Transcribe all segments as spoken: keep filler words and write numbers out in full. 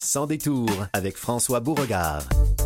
Sans détour avec François Beauregard.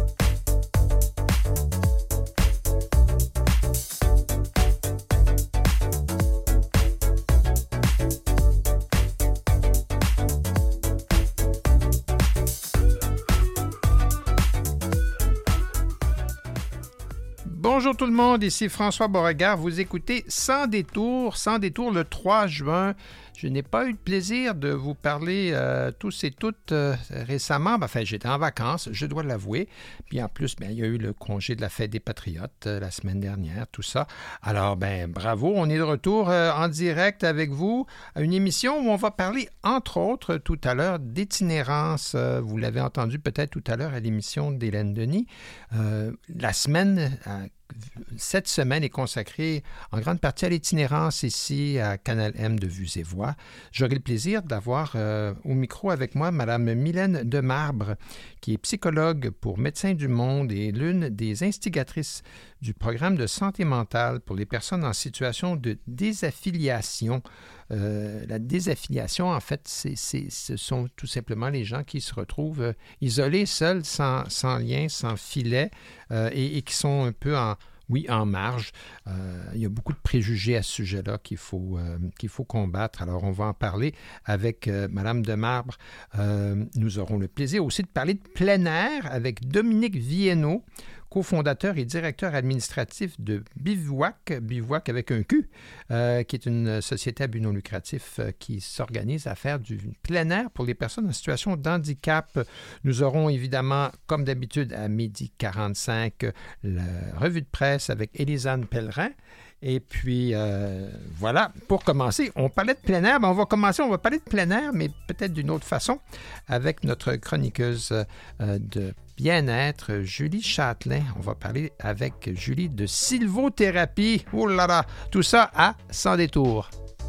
Bonjour tout le monde, ici François Beauregard. Vous écoutez Sans détour, Sans détour le trois juin. Je n'ai pas eu le plaisir de vous parler euh, tous et toutes euh, récemment. Ben, enfin, j'étais en vacances, je dois l'avouer. Puis en plus, ben, il y a eu le congé de la fête des Patriotes euh, la semaine dernière, tout ça. Alors, ben bravo, on est de retour euh, en direct avec vous à une émission où on va parler, entre autres, tout à l'heure, d'itinérance. Euh, vous l'avez entendu peut-être tout à l'heure à l'émission d'Hélène Denis. Euh, la semaine... Euh, Cette semaine est consacrée en grande partie à l'itinérance ici à Canal M de Vues et Voix. J'aurai le plaisir d'avoir euh, au micro avec moi Mme Mylène Demarbre, qui est psychologue pour Médecins du Monde et l'une des instigatrices du programme de santé mentale pour les personnes en situation de désaffiliation. Euh, la désaffiliation, en fait, c'est, c'est, ce sont tout simplement les gens qui se retrouvent euh, isolés, seuls, sans, sans lien, sans filet, euh, et, et qui sont un peu en, oui, en marge. Euh, il y a beaucoup de préjugés à ce sujet-là qu'il faut, euh, qu'il faut combattre. Alors, on va en parler avec euh, Mme Demarbre. Euh, nous aurons le plaisir aussi de parler de plein air avec Dominique Viennot, cofondateur et directeur administratif de Bivouac, Bivouac avec un Q, euh, qui est une société à but non lucratif euh, qui s'organise à faire du plein air pour les personnes en situation d'handicap. Nous aurons évidemment, comme d'habitude, à midi quarante-cinq, la revue de presse avec Élisane Pellerin. Et puis, euh, voilà, pour commencer, on parlait de plein air, mais on va commencer, on va parler de plein air, mais peut-être d'une autre façon, avec notre chroniqueuse euh, de bien-être, Julie Châtelain. On va parler avec Julie de sylvothérapie. Oh là là, tout ça à Sans détour.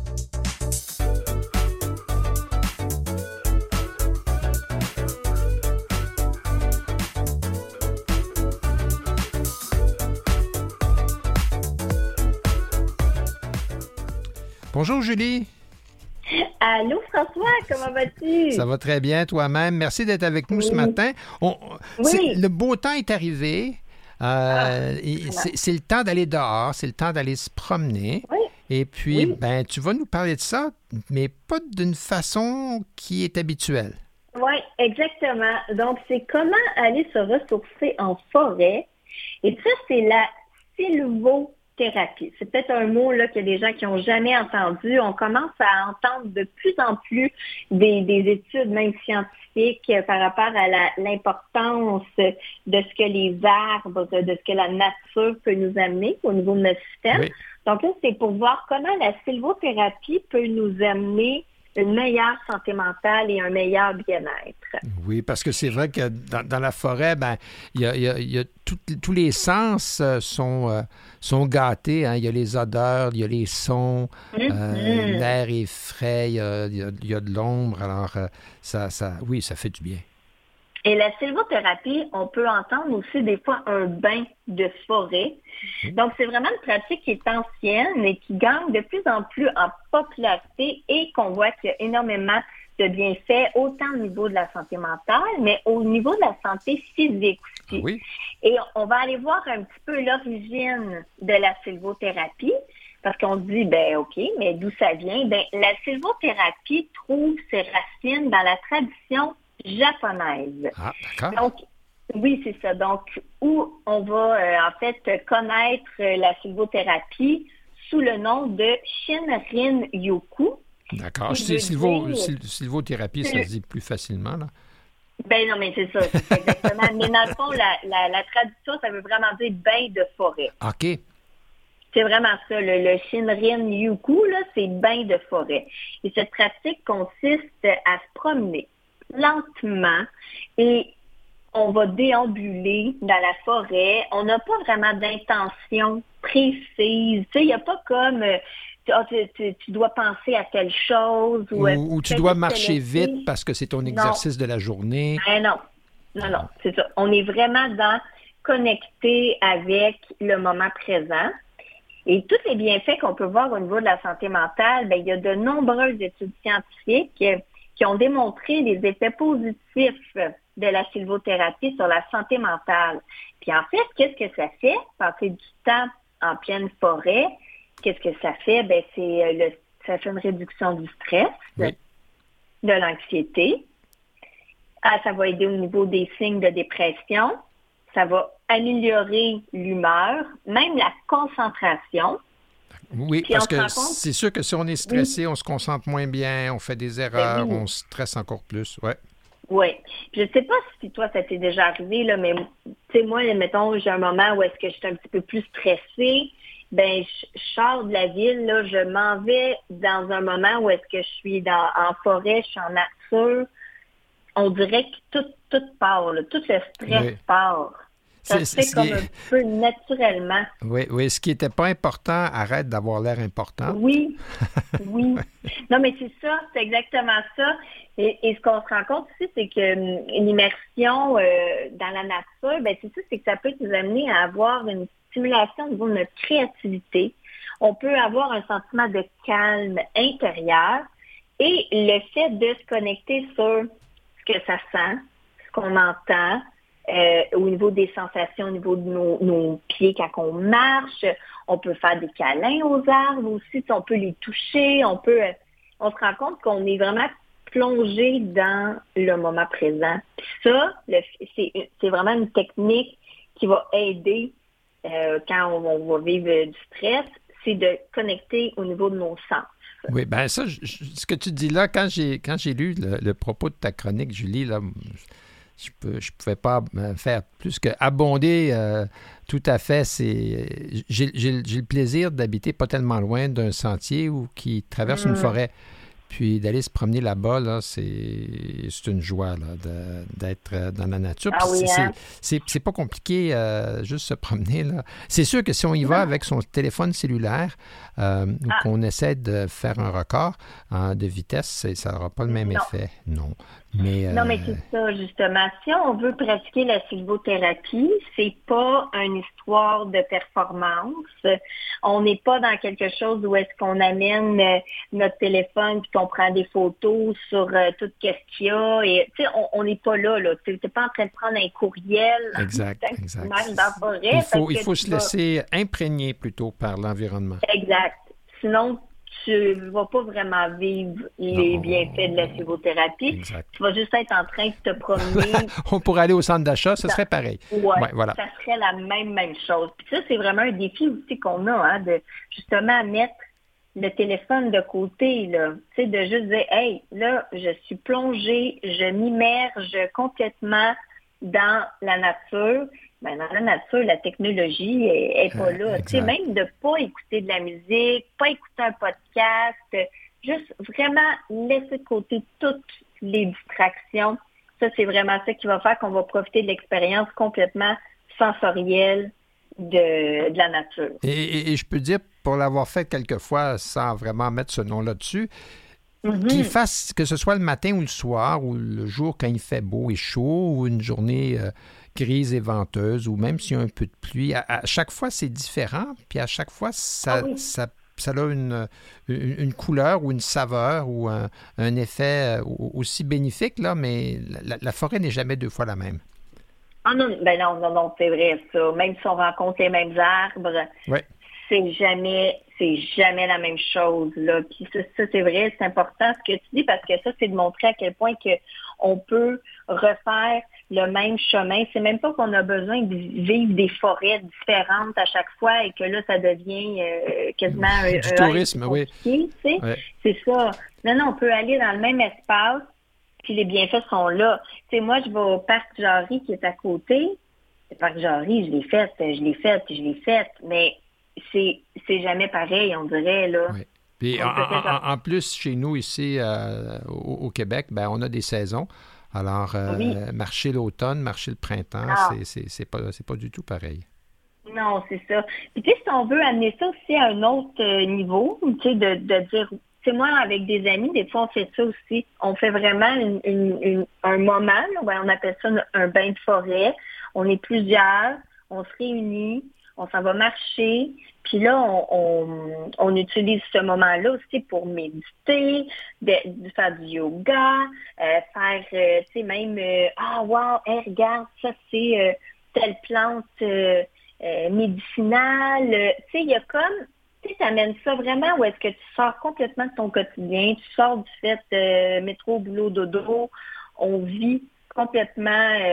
Bonjour Julie. Allô François, comment vas-tu? Ça va très bien toi-même. Merci d'être avec nous oui. ce matin. On, oui. Le beau temps est arrivé. Euh, ah, et c'est, c'est le temps d'aller dehors, c'est le temps d'aller se promener. Oui. Et puis, oui. ben, tu vas nous parler de ça, mais pas d'une façon qui est habituelle. Oui, exactement. Donc, c'est comment aller se ressourcer en forêt. Et ça, c'est la sylvothérapie. Thérapie. C'est peut-être un mot là qu'il y a des gens qui n'ont jamais entendu. On commence à entendre de plus en plus des, des études, même scientifiques, par rapport à la, l'importance de ce que les arbres, de ce que la nature peut nous amener au niveau de notre système. Oui. Donc là, c'est pour voir comment la sylvothérapie peut nous amener une meilleure santé mentale et un meilleur bien-être. Oui, parce que c'est vrai que dans, dans la forêt, ben, il y a, y a, y a tout, tous les sens euh, sont, euh, sont gâtés. Hein. Il y a les odeurs, il y a les sons, mm-hmm. euh, l'air est frais, il y a, y a, y a de l'ombre. Alors, euh, ça, ça, oui, ça fait du bien. Et la sylvothérapie, on peut entendre aussi des fois un bain de forêt. Donc, c'est vraiment une pratique qui est ancienne et qui gagne de plus en plus en popularité et qu'on voit qu'il y a énormément de bienfaits, autant au niveau de la santé mentale, mais au niveau de la santé physique aussi. Oui. Et on va aller voir un petit peu l'origine de la sylvothérapie, parce qu'on se dit, ben OK, mais d'où ça vient? Ben, la sylvothérapie trouve ses racines dans la tradition japonaise. Ah, d'accord. Donc, oui, c'est ça. Donc, où on va euh, en fait connaître euh, la sylvothérapie sous le nom de Shinrin-yoku. D'accord. C'est sylvo, syl, sylvothérapie, ça se dit plus facilement, là. Ben non, mais c'est ça, c'est ça exactement. Mais dans le fond, la, la, la traduction, ça veut vraiment dire bain de forêt. OK. C'est vraiment ça, le, le Shinrin-yoku, là, c'est bain de forêt. Et cette pratique consiste à se promener lentement et on va déambuler dans la forêt. On n'a pas vraiment d'intention précise. Tu sais, il n'y a pas comme euh, tu, tu, tu dois penser à telle chose. Ou, ou, ou tu dois marcher vite parce que c'est ton exercice non. de la journée. Ben non, non, non, c'est ça. On est vraiment dans connecté avec le moment présent. Et tous les bienfaits qu'on peut voir au niveau de la santé mentale, ben, il y a de nombreuses études scientifiques qui ont démontré les effets positifs de la sylvothérapie sur la santé mentale. Puis en fait, qu'est-ce que ça fait? Passer du temps en pleine forêt, qu'est-ce que ça fait? Ben c'est le, ça fait une réduction du stress, oui. de l'anxiété. Ah, ça va aider au niveau des signes de dépression. Ça va améliorer l'humeur, même la concentration. Oui, Puis parce on que se rend compte- c'est sûr que si on est stressé, Oui. on se concentre moins bien, on fait des erreurs, Ben oui. on stresse encore plus. Ouais. Oui. Je ne sais pas si toi, ça t'est déjà arrivé, là, mais tu sais, moi, mettons, j'ai un moment où est-ce que je suis un petit peu plus stressée. Ben, je, je sors de la ville, là, je m'en vais dans un moment où est-ce que je suis dans, en forêt, je suis en nature. On dirait que tout, tout part, là, tout le stress Oui. part. Ça C'est- se fait c'est- comme un peu naturellement. Oui, oui, ce qui n'était pas important, arrête d'avoir l'air important. Oui, oui. Non, mais c'est ça, c'est exactement ça. Et, et ce qu'on se rend compte aussi, c'est que une immersion euh, dans la nature, ben c'est ça, c'est que ça peut nous amener à avoir une stimulation au niveau de notre créativité. On peut avoir un sentiment de calme intérieur et le fait de se connecter sur ce que ça sent, ce qu'on entend, euh, au niveau des sensations, au niveau de nos, nos pieds quand on marche. On peut faire des câlins aux arbres aussi, on peut les toucher, on peut, on se rend compte qu'on est vraiment plongé dans le moment présent. Puis ça, le, c'est, c'est vraiment une technique qui va aider euh, quand on, on va vivre du stress, c'est de connecter au niveau de nos sens. Oui, bien ça, je, je, ce que tu dis là, quand j'ai quand j'ai lu le, le propos de ta chronique, Julie, là, je ne je pouvais pas faire plus qu'abonder euh, tout à fait. C'est, j'ai, j'ai, j'ai le plaisir d'habiter pas tellement loin d'un sentier ou qui traverse mmh. une forêt. Puis d'aller se promener là-bas, là, c'est, c'est une joie là, de, d'être dans la nature. Ah oui, c'est, hein? c'est, c'est pas compliqué, euh, juste se promener. Là. C'est sûr que si on y va avec son téléphone cellulaire euh, ah. ou qu'on essaie de faire un record hein, de vitesse, ça n'aura pas le même non. effet. Non. Mais, non, euh... mais c'est ça, justement. Si on veut pratiquer la sylvothérapie, c'est pas une histoire de performance. On n'est pas dans quelque chose où est-ce qu'on amène euh, notre téléphone puis qu'on prend des photos sur euh, tout ce qu'il y a. Et, tu sais, on n'est pas là, là. Tu n'es pas en train de prendre un courriel. Exact, exact. Dans la forêt. Il faut, il faut se vas... laisser imprégner plutôt par l'environnement. Exact. Sinon, tu ne vas pas vraiment vivre les non. bienfaits de la sylvothérapie. Exact. Tu vas juste être en train de te promener. On pourrait aller au centre d'achat, ce serait pareil. Oui, ouais, voilà. Ça serait la même, même chose. Puis ça, c'est vraiment un défi aussi qu'on a, hein, de justement mettre le téléphone de côté, là. Tu sais, de juste dire, hey, là, je suis plongée, je m'immerge complètement dans la nature. Ben, dans la nature, la technologie est, est pas là. Euh, tu sais, même de pas écouter de la musique, pas écouter un podcast, juste vraiment laisser de côté toutes les distractions. Ça, c'est vraiment ça qui va faire qu'on va profiter de l'expérience complètement sensorielle de, de la nature. Et, et, et je peux dire, pour l'avoir fait quelquefois sans vraiment mettre ce nom-là dessus, mm-hmm. qu'il fasse, que ce soit le matin ou le soir, ou le jour quand il fait beau et chaud, ou une journée euh, grise et venteuse, ou même s'il y a un peu de pluie, à, à chaque fois, c'est différent, puis à chaque fois, ça, ah oui. ça, ça a une, une, une couleur ou une saveur ou un, un effet aussi bénéfique, là, mais la, la forêt n'est jamais deux fois la même. Ah non, ben non, non, non, c'est vrai ça. Même si on rencontre les mêmes arbres, ouais. c'est jamais, c'est jamais la même chose, là. Puis ça, ça, c'est vrai, c'est important ce que tu dis parce que ça, c'est de montrer à quel point que on peut refaire le même chemin. C'est même pas qu'on a besoin de vivre des forêts différentes à chaque fois et que là, ça devient euh, quasiment un, du un tourisme, oui. Tu sais? Ouais. C'est ça. Non, non, on peut aller dans le même espace puis les bienfaits sont là. Tu sais, moi, je vais au parc Jarry qui est à côté. Le parc Jarry, je l'ai fait, je l'ai fait, je l'ai fait, mais c'est, c'est jamais pareil, on dirait, là. Oui. Puis en, en, en plus, chez nous, ici, euh, au, au Québec, ben, on a des saisons. Alors, euh, oui. marcher l'automne, marcher le printemps, ah. c'est, c'est, c'est, pas, c'est pas du tout pareil. Non, c'est ça. Puis, tu sais, si on veut amener ça aussi à un autre euh, niveau, tu sais, de, de dire... C'est moi, avec des amis, des fois, on fait ça aussi. On fait vraiment une, une, une, un moment, là, on appelle ça un bain de forêt. On est plusieurs, on se réunit, on s'en va marcher, puis là, on, on, on utilise ce moment-là aussi pour méditer, de, de faire du yoga, euh, faire, euh, tu sais, même, euh, ah, wow, hey, regarde, ça, c'est euh, telle plante euh, euh, médicinale. Tu sais, il y a comme, tu sais, t'amènes ça vraiment où est-ce que tu sors complètement de ton quotidien, tu sors du fait euh, métro, boulot, dodo, on vit complètement,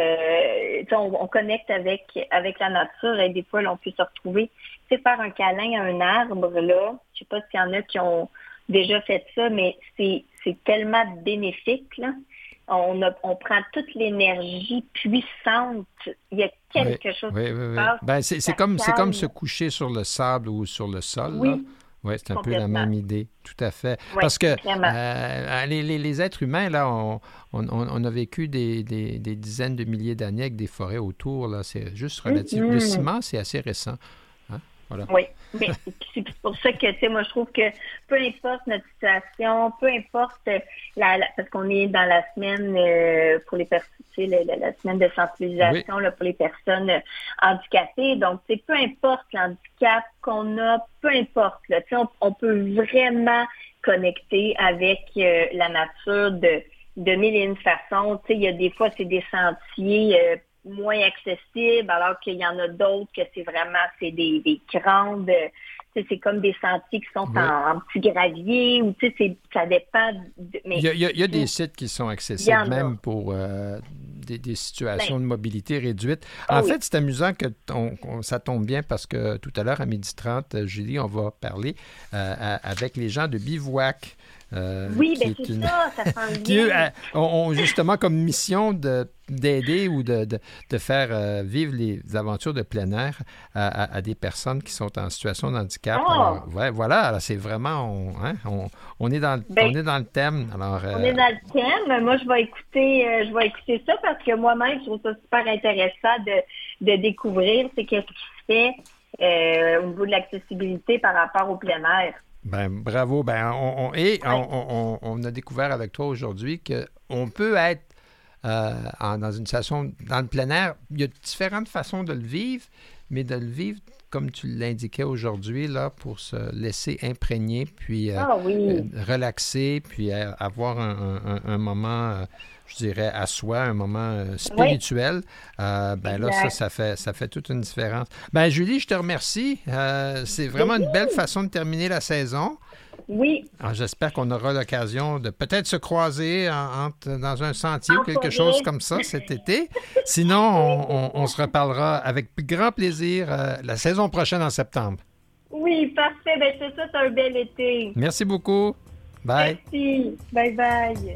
euh, on, on connecte avec avec la nature et des fois, là, on peut se retrouver, tu sais, faire un câlin à un arbre, là, je sais pas s'il y en a qui ont déjà fait ça, mais c'est c'est tellement bénéfique, là. On, a, on prend toute l'énergie puissante. Il y a quelque oui, chose oui, qui oui, se oui. passe. Ben, c'est, c'est, comme, c'est comme se coucher sur le sable ou sur le sol, oui, là. Oui, c'est un peu la même idée, tout à fait. Oui, parce que euh, les, les, les êtres humains, là, on, on, on a vécu des, des, des dizaines de milliers d'années avec des forêts autour, là. C'est juste relatif. Mm-hmm. Le ciment, c'est assez récent. Hein? Voilà. Oui, mais c'est pour ça que, tu sais, moi, je trouve que peu importe notre situation, peu importe la, la parce qu'on est dans la semaine euh, pour les personnes, tu sais, la, la semaine de sensibilisation oui. là, pour les personnes handicapées. Donc, tu sais, peu importe l'handicap qu'on a, peu importe, là, tu sais, on, on peut vraiment connecter avec euh, la nature de, de mille et une façons. Tu sais, il y a des fois, c'est des sentiers euh, moins accessibles, alors qu'il y en a d'autres que c'est vraiment, c'est des, des grandes, tu sais, c'est comme des sentiers qui sont oui. en, en petit gravier, ou tu sais, c'est, ça dépend. De, mais, il y a, il y a, il y a des sites qui sont accessibles même pour euh, des, des situations ben, de mobilité réduite. En oh fait, oui. c'est amusant que ton, ça tombe bien parce que tout à l'heure, à midi trente, Julie, on va parler euh, à, avec les gens de Bivouac. Euh, oui, bien c'est une... ça, ça sent bien. Qui, eux, ont justement comme mission de, d'aider ou de, de, de faire euh, vivre les aventures de plein air à, à, à des personnes qui sont en situation de handicap. Oh. Alors, ouais, voilà, alors c'est vraiment, on, hein, on, on, est dans le, ben, on est dans le thème. Alors, euh... On est dans le thème. Moi, je vais écouter euh, je vais écouter ça parce que moi-même, je trouve ça super intéressant de, de découvrir c'est qu'est-ce qui se fait euh, au niveau de l'accessibilité par rapport au plein air. Ben, bravo. Ben, on, on, et ouais. on, on, on a découvert avec toi aujourd'hui qu'on peut être euh, en, dans une situation dans le plein air. Il y a différentes façons de le vivre, mais de le vivre comme tu l'indiquais aujourd'hui, là, pour se laisser imprégner, puis euh, ah, oui. euh, relaxer, puis euh, avoir un, un, un moment, euh, je dirais, à soi, un moment euh, spirituel. Oui. Euh, ben exact. Là, ça, ça fait, ça fait toute une différence. Ben Julie, je te remercie. Euh, c'est vraiment oui. une belle façon de terminer la saison. Oui. Alors, j'espère qu'on aura l'occasion de peut-être se croiser en, en, dans un sentier en ou quelque forêt. chose comme ça cet été. Sinon, on, on, on se reparlera avec grand plaisir euh, la saison prochaine en septembre. Oui, parfait. Ben, c'est ça, c'est un bel été. Merci beaucoup. Bye. Merci. Bye bye.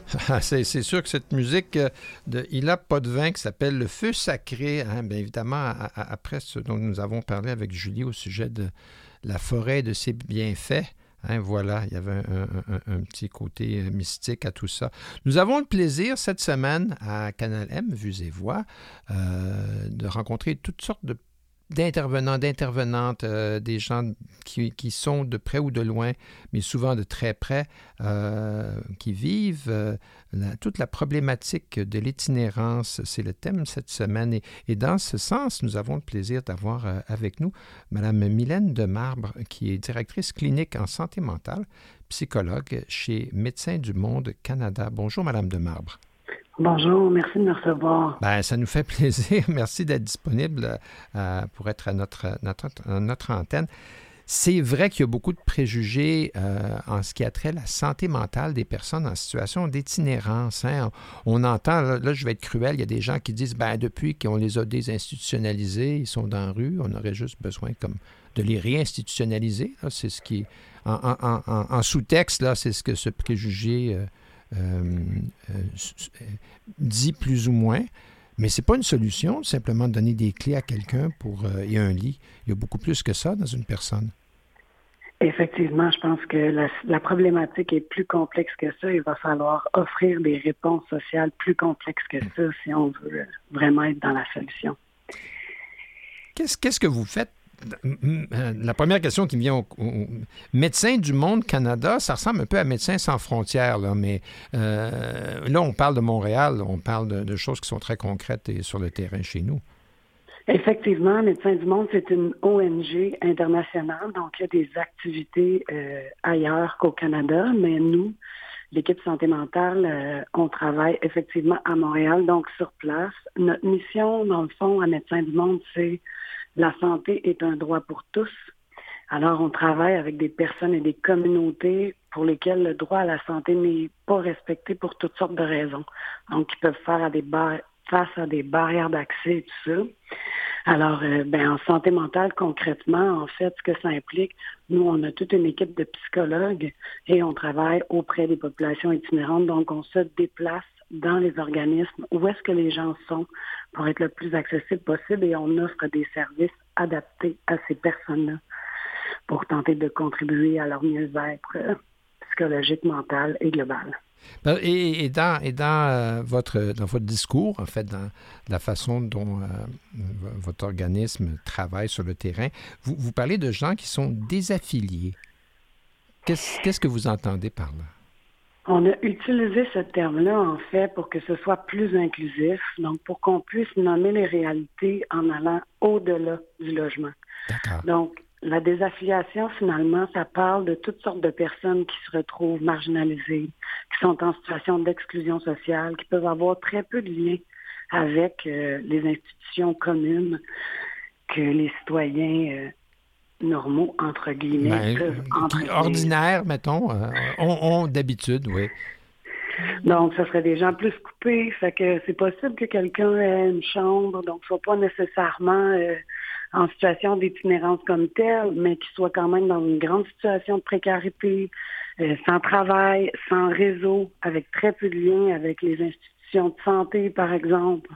c'est, c'est sûr que cette musique de Hila Potvin qui s'appelle Le Feu Sacré, hein, bien évidemment, à, à, après ce dont nous avons parlé avec Julie au sujet de la forêt et de ses bienfaits, hein, voilà, il y avait un, un, un petit côté mystique à tout ça. Nous avons le plaisir cette semaine à Canal M, Vues et Voix, euh, de rencontrer toutes sortes de d'intervenants, d'intervenantes, euh, des gens qui, qui sont de près ou de loin, mais souvent de très près, euh, qui vivent euh, la, toute la problématique de l'itinérance. C'est le thème cette semaine. Et, et dans ce sens, nous avons le plaisir d'avoir euh, avec nous Mme Mylène Demarbre, qui est directrice clinique en santé mentale, psychologue chez Médecins du Monde Canada. Bonjour, Mme Demarbre. Bonjour, merci de me recevoir. Ben, ça nous fait plaisir. Merci d'être disponible euh, pour être à notre, notre, notre antenne. C'est vrai qu'il y a beaucoup de préjugés euh, en ce qui a trait à la santé mentale des personnes en situation d'itinérance. Hein. On, on entend, là, là, je vais être cruel, il y a des gens qui disent, ben, depuis qu'on les a désinstitutionnalisés, ils sont dans la rue, on aurait juste besoin comme de les réinstitutionnaliser. Là, c'est ce qui, en, en, en, en sous-texte, là, c'est ce que ce préjugé euh, Euh, euh, dit plus ou moins, mais c'est pas une solution simplement de donner des clés à quelqu'un pour euh, et un lit. Il y a beaucoup plus que ça dans une personne. Effectivement, je pense que la, la problématique est plus complexe que ça. Il va falloir offrir des réponses sociales plus complexes que ça si on veut vraiment être dans la solution. Qu'est-ce, qu'est-ce que vous faites? La première question qui me vient au, au Médecins du Monde Canada, ça ressemble un peu à Médecins sans frontières, là, mais euh, là, on parle de Montréal, on parle de, de choses qui sont très concrètes et sur le terrain chez nous. Effectivement, Médecins du Monde, c'est une O N G internationale, donc il y a des activités euh, ailleurs qu'au Canada, mais nous, l'équipe santé mentale, euh, on travaille effectivement à Montréal, donc sur place. Notre mission, dans le fond, à Médecins du Monde, c'est la santé est un droit pour tous. Alors, on travaille avec des personnes et des communautés pour lesquelles le droit à la santé n'est pas respecté pour toutes sortes de raisons. Donc, ils peuvent faire à des bar- face à des barrières d'accès et tout ça. Alors, euh, ben, en santé mentale, concrètement, en fait, ce que ça implique, nous, on a toute une équipe de psychologues et on travaille auprès des populations itinérantes. Donc, on se déplace dans les organismes, où est-ce que les gens sont pour être le plus accessible possible et on offre des services adaptés à ces personnes-là pour tenter de contribuer à leur mieux-être psychologique, mental et global. Et, et dans, et dans, euh, votre, dans votre discours, en fait, dans la façon dont euh, votre organisme travaille sur le terrain, vous, vous parlez de gens qui sont désaffiliés. Qu'est-ce, qu'est-ce que vous entendez par là? On a utilisé ce terme-là, en fait, pour que ce soit plus inclusif, donc pour qu'on puisse nommer les réalités en allant au-delà du logement. D'accord. Donc, la désaffiliation, finalement, ça parle de toutes sortes de personnes qui se retrouvent marginalisées, qui sont en situation d'exclusion sociale, qui peuvent avoir très peu de lien avec euh, les institutions communes que les citoyens euh, normaux, entre guillemets, ben, peuvent qui, ordinaires, mettons, euh, ont, ont d'habitude, oui. Donc, ce serait des gens plus coupés, fait que c'est possible que quelqu'un ait une chambre, donc soit pas nécessairement euh, en situation d'itinérance comme telle, mais qui soit quand même dans une grande situation de précarité, euh, sans travail, sans réseau, avec très peu de liens avec les institutions de santé, par exemple.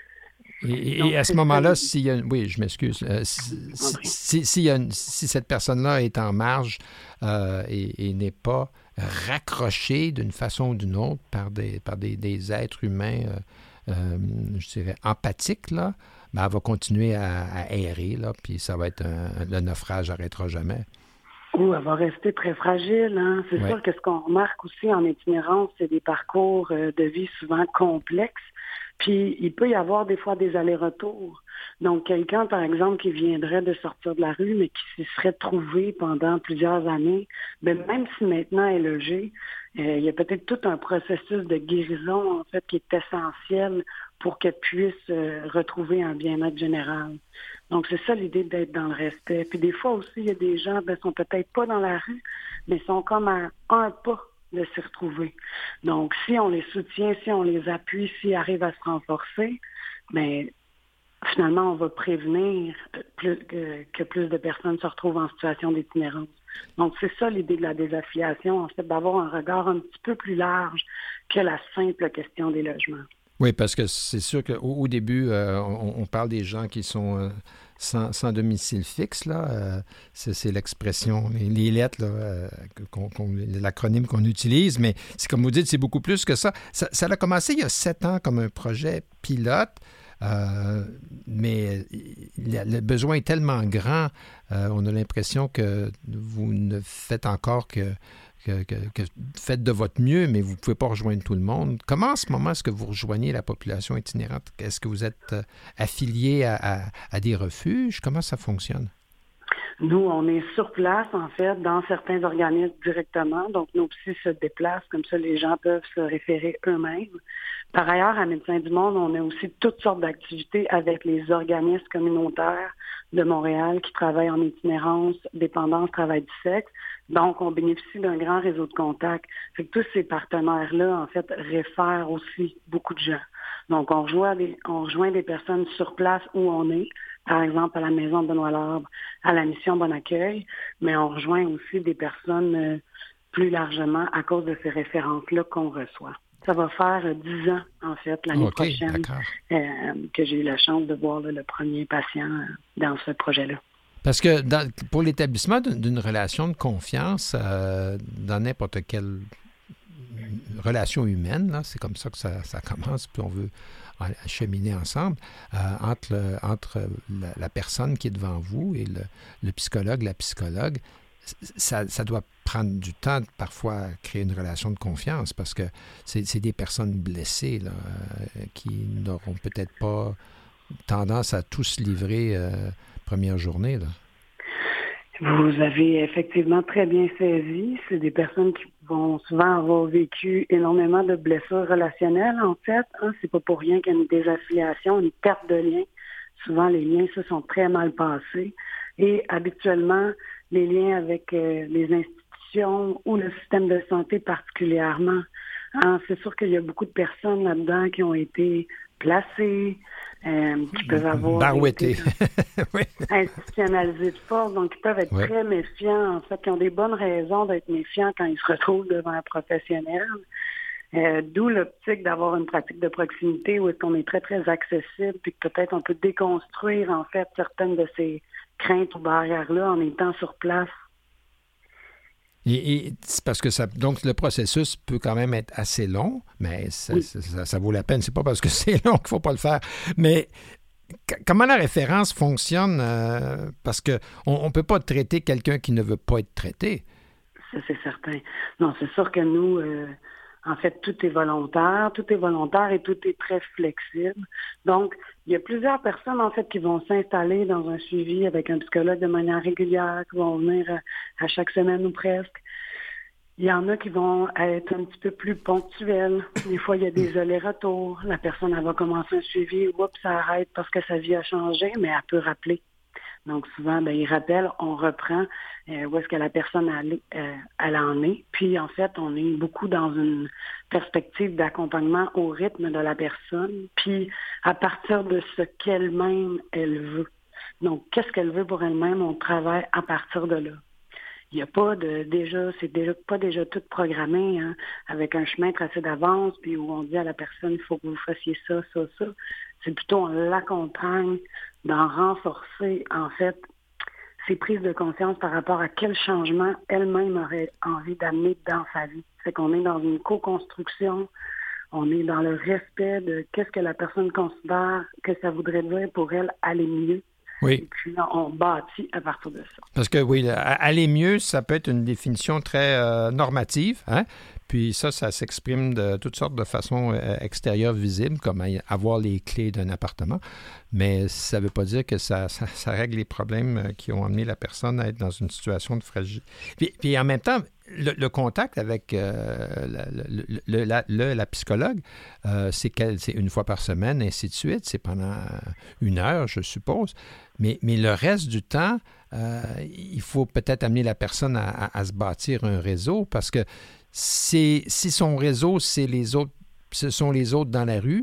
Et, Donc, et à ce moment-là, s'il y a, oui, je m'excuse, euh, si, si, si, y a une, si cette personne-là est en marge euh, et, et n'est pas raccrochée d'une façon ou d'une autre par des, par des, des êtres humains, euh, euh, je dirais, empathiques, là, ben, elle va continuer à, à errer, là, puis ça va être un, le naufrage n'arrêtera jamais. Oh, elle va rester très fragile. Hein? C'est ouais. sûr que ce qu'on remarque aussi en itinérance, c'est des parcours de vie souvent complexes. Puis, il peut y avoir des fois des allers-retours. Donc, quelqu'un, par exemple, qui viendrait de sortir de la rue, mais qui s'y serait trouvé pendant plusieurs années, ben, même si maintenant elle est logée, euh, il y a peut-être tout un processus de guérison, en fait, qui est essentiel pour qu'elle puisse euh, retrouver un bien-être général. Donc, c'est ça l'idée d'être dans le respect. Puis, des fois aussi, il y a des gens, ben, sont peut-être pas dans la rue, mais sont comme à un pas de s'y retrouver. Donc, si on les soutient, si on les appuie, s'ils arrivent à se renforcer, bien, finalement, on va prévenir plus, que, que plus de personnes se retrouvent en situation d'itinérance. Donc, c'est ça l'idée de la désaffiliation, en fait, d'avoir un regard un petit peu plus large que la simple question des logements. Oui, parce que c'est sûr qu'au au début, euh, on, on parle des gens qui sont euh, sans, sans domicile fixe, là. Euh, c'est, c'est l'expression, les, les lettres, là, euh, qu'on, qu'on, l'acronyme qu'on utilise, mais c'est comme vous dites, c'est beaucoup plus que ça. Ça, ça a commencé il y a sept ans comme un projet pilote. Euh, mais le besoin est tellement grand, euh, on a l'impression que vous ne faites encore que, que, que, que faites de votre mieux, mais vous ne pouvez pas rejoindre tout le monde. Comment en ce moment est-ce que vous rejoignez la population itinérante? Est-ce que vous êtes euh, affilié à, à, à des refuges? Comment ça fonctionne? Nous, on est sur place, en fait, dans certains organismes directement. Donc, nos psys se déplacent, comme ça, les gens peuvent se référer eux-mêmes. Par ailleurs, à Médecins du Monde, on a aussi toutes sortes d'activités avec les organismes communautaires de Montréal qui travaillent en itinérance, dépendance, travail du sexe. Donc, on bénéficie d'un grand réseau de contacts. Fait que tous ces partenaires-là, en fait, réfèrent aussi beaucoup de gens. Donc, on rejoint des, on rejoint des personnes sur place où on est, par exemple à la Maison de Benoît-Labre, à la Mission Bon Accueil, mais on rejoint aussi des personnes euh, plus largement à cause de ces références-là qu'on reçoit. Ça va faire dix ans, en fait, l'année okay, prochaine, euh, que j'ai eu la chance de voir là, le premier patient euh, dans ce projet-là. Parce que dans, pour l'établissement d'une, d'une relation de confiance, euh, dans n'importe quelle relation humaine, là, c'est comme ça que ça, ça commence, puis on veut cheminer ensemble, euh, entre, le, entre la, la personne qui est devant vous et le, le psychologue, la psychologue, ça, ça doit prendre du temps de parfois créer une relation de confiance parce que c'est, c'est des personnes blessées là, euh, qui n'auront peut-être pas tendance à tous livrer euh, première journée. Là. Vous avez effectivement très bien saisi. C'est des personnes qui vont souvent avoir vécu énormément de blessures relationnelles, en fait. Hein. C'est pas pour rien qu'il y a une désaffiliation, une perte de lien. Souvent, les liens se sont très mal passés. Et habituellement, les liens avec euh, les institutions ou le système de santé particulièrement. Hein, c'est sûr qu'il y a beaucoup de personnes là-dedans qui ont été placées, euh, qui peuvent avoir Barouetté. été oui. institutionnalisées de force, donc ils peuvent être oui. très méfiants, en fait, qui ont des bonnes raisons d'être méfiants quand ils se retrouvent devant un professionnel. Euh, d'où l'optique d'avoir une pratique de proximité où est-ce qu'on est très, très accessible, puis que peut-être on peut déconstruire, en fait, certaines de ces craintes ou barrières-là en étant sur place. Et, et c'est parce que ça, donc le processus peut quand même être assez long, mais ça, oui. ça, ça, ça vaut la peine. C'est pas parce que c'est long qu'il faut pas le faire. Mais c- comment la référence fonctionne? Euh, parce que on, on peut pas traiter quelqu'un qui ne veut pas être traité. Ça, c'est certain. Non, c'est sûr que nous, euh, en fait, tout est volontaire, tout est volontaire et tout est très flexible. Donc, il y a plusieurs personnes, en fait, qui vont s'installer dans un suivi avec un psychologue de manière régulière, qui vont venir à, à chaque semaine ou presque. Il y en a qui vont être un petit peu plus ponctuels. Des fois, il y a des allers-retours. La personne, elle va commencer un suivi, oups, ça arrête parce que sa vie a changé, mais elle peut rappeler. Donc, souvent, ben, il rappelle, on reprend euh, où est-ce que la personne elle, euh, elle en est. Puis, en fait, on est beaucoup dans une perspective d'accompagnement au rythme de la personne, puis à partir de ce qu'elle-même, elle veut. Donc, qu'est-ce qu'elle veut pour elle-même, on travaille à partir de là. Il n'y a pas de déjà, c'est déjà pas déjà tout programmé, hein, avec un chemin tracé d'avance, puis où on dit à la personne, il faut que vous fassiez ça, ça, ça. C'est plutôt on l'accompagne d'en renforcer, en fait, ses prises de conscience par rapport à quel changement elle-même aurait envie d'amener dans sa vie. C'est qu'on est dans une co-construction, on est dans le respect de qu'est-ce que la personne considère que ça voudrait dire pour elle aller mieux. Oui. Et puis, on bâtit à partir de ça. Parce que, oui, aller mieux, ça peut être une définition très euh, normative, hein? Puis ça, ça s'exprime de toutes sortes de façons euh, extérieures visibles, comme avoir les clés d'un appartement. Mais ça ne veut pas dire que ça, ça, ça règle les problèmes qui ont amené la personne à être dans une situation de fragilité. Puis, puis en même temps, le, le contact avec euh, la, le, le, la, le, la psychologue, euh, c'est, qu'elle, c'est une fois par semaine, ainsi de suite. C'est pendant une heure, je suppose. Mais, mais le reste du temps, euh, il faut peut-être amener la personne à, à, à se bâtir un réseau parce que c'est, si son réseau, c'est les autres, ce sont les autres dans la rue,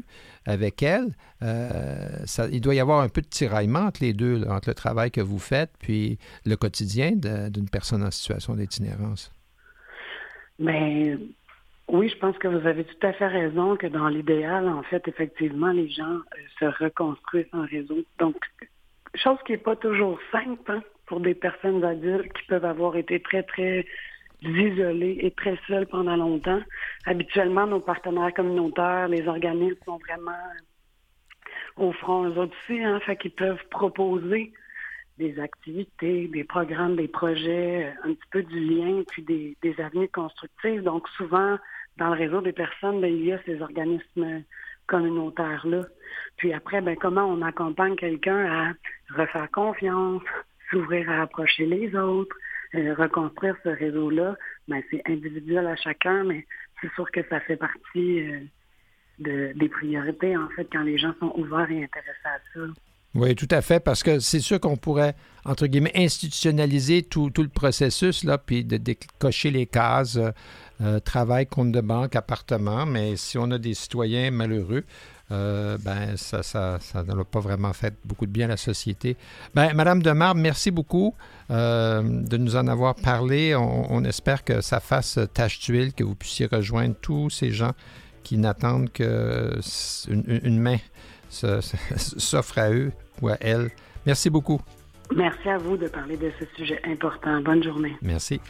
avec elle, euh, ça, il doit y avoir un peu de tiraillement entre les deux, là, entre le travail que vous faites puis le quotidien de, d'une personne en situation d'itinérance. Mais oui, je pense que vous avez tout à fait raison que dans l'idéal, en fait, effectivement, les gens euh, se reconstruisent en réseau. Donc, chose qui n'est pas toujours simple hein, pour des personnes adultes qui peuvent avoir été très, très isolées et très seules pendant longtemps. Habituellement, nos partenaires communautaires, les organismes sont vraiment au front, eux autres aussi, hein, fait qu'ils peuvent proposer des activités, des programmes, des projets, un petit peu du lien, puis des, des avenues constructives. Donc, souvent, dans le réseau des personnes, bien, il y a ces organismes communautaires-là. Puis après, bien, comment on accompagne quelqu'un à refaire confiance, s'ouvrir à approcher les autres, euh, reconstruire ce réseau-là, bien, c'est individuel à chacun, mais c'est sûr que ça fait partie euh, de, des priorités, en fait, quand les gens sont ouverts et intéressés à ça. Oui, tout à fait, parce que c'est sûr qu'on pourrait, entre guillemets, institutionnaliser tout, tout le processus, là, puis de, de cocher les cases, euh, travail, compte de banque, appartement, mais si on a des citoyens malheureux, euh, ben ça ça, ça n'a pas vraiment fait beaucoup de bien à la société. Ben, Madame de Marbre, merci beaucoup euh, de nous en avoir parlé. On, on espère que ça fasse tache d'huile, que vous puissiez rejoindre tous ces gens qui n'attendent qu'une une main s'offre à eux ou à elles. Merci beaucoup. Merci à vous de parler de ce sujet important. Bonne journée. Merci.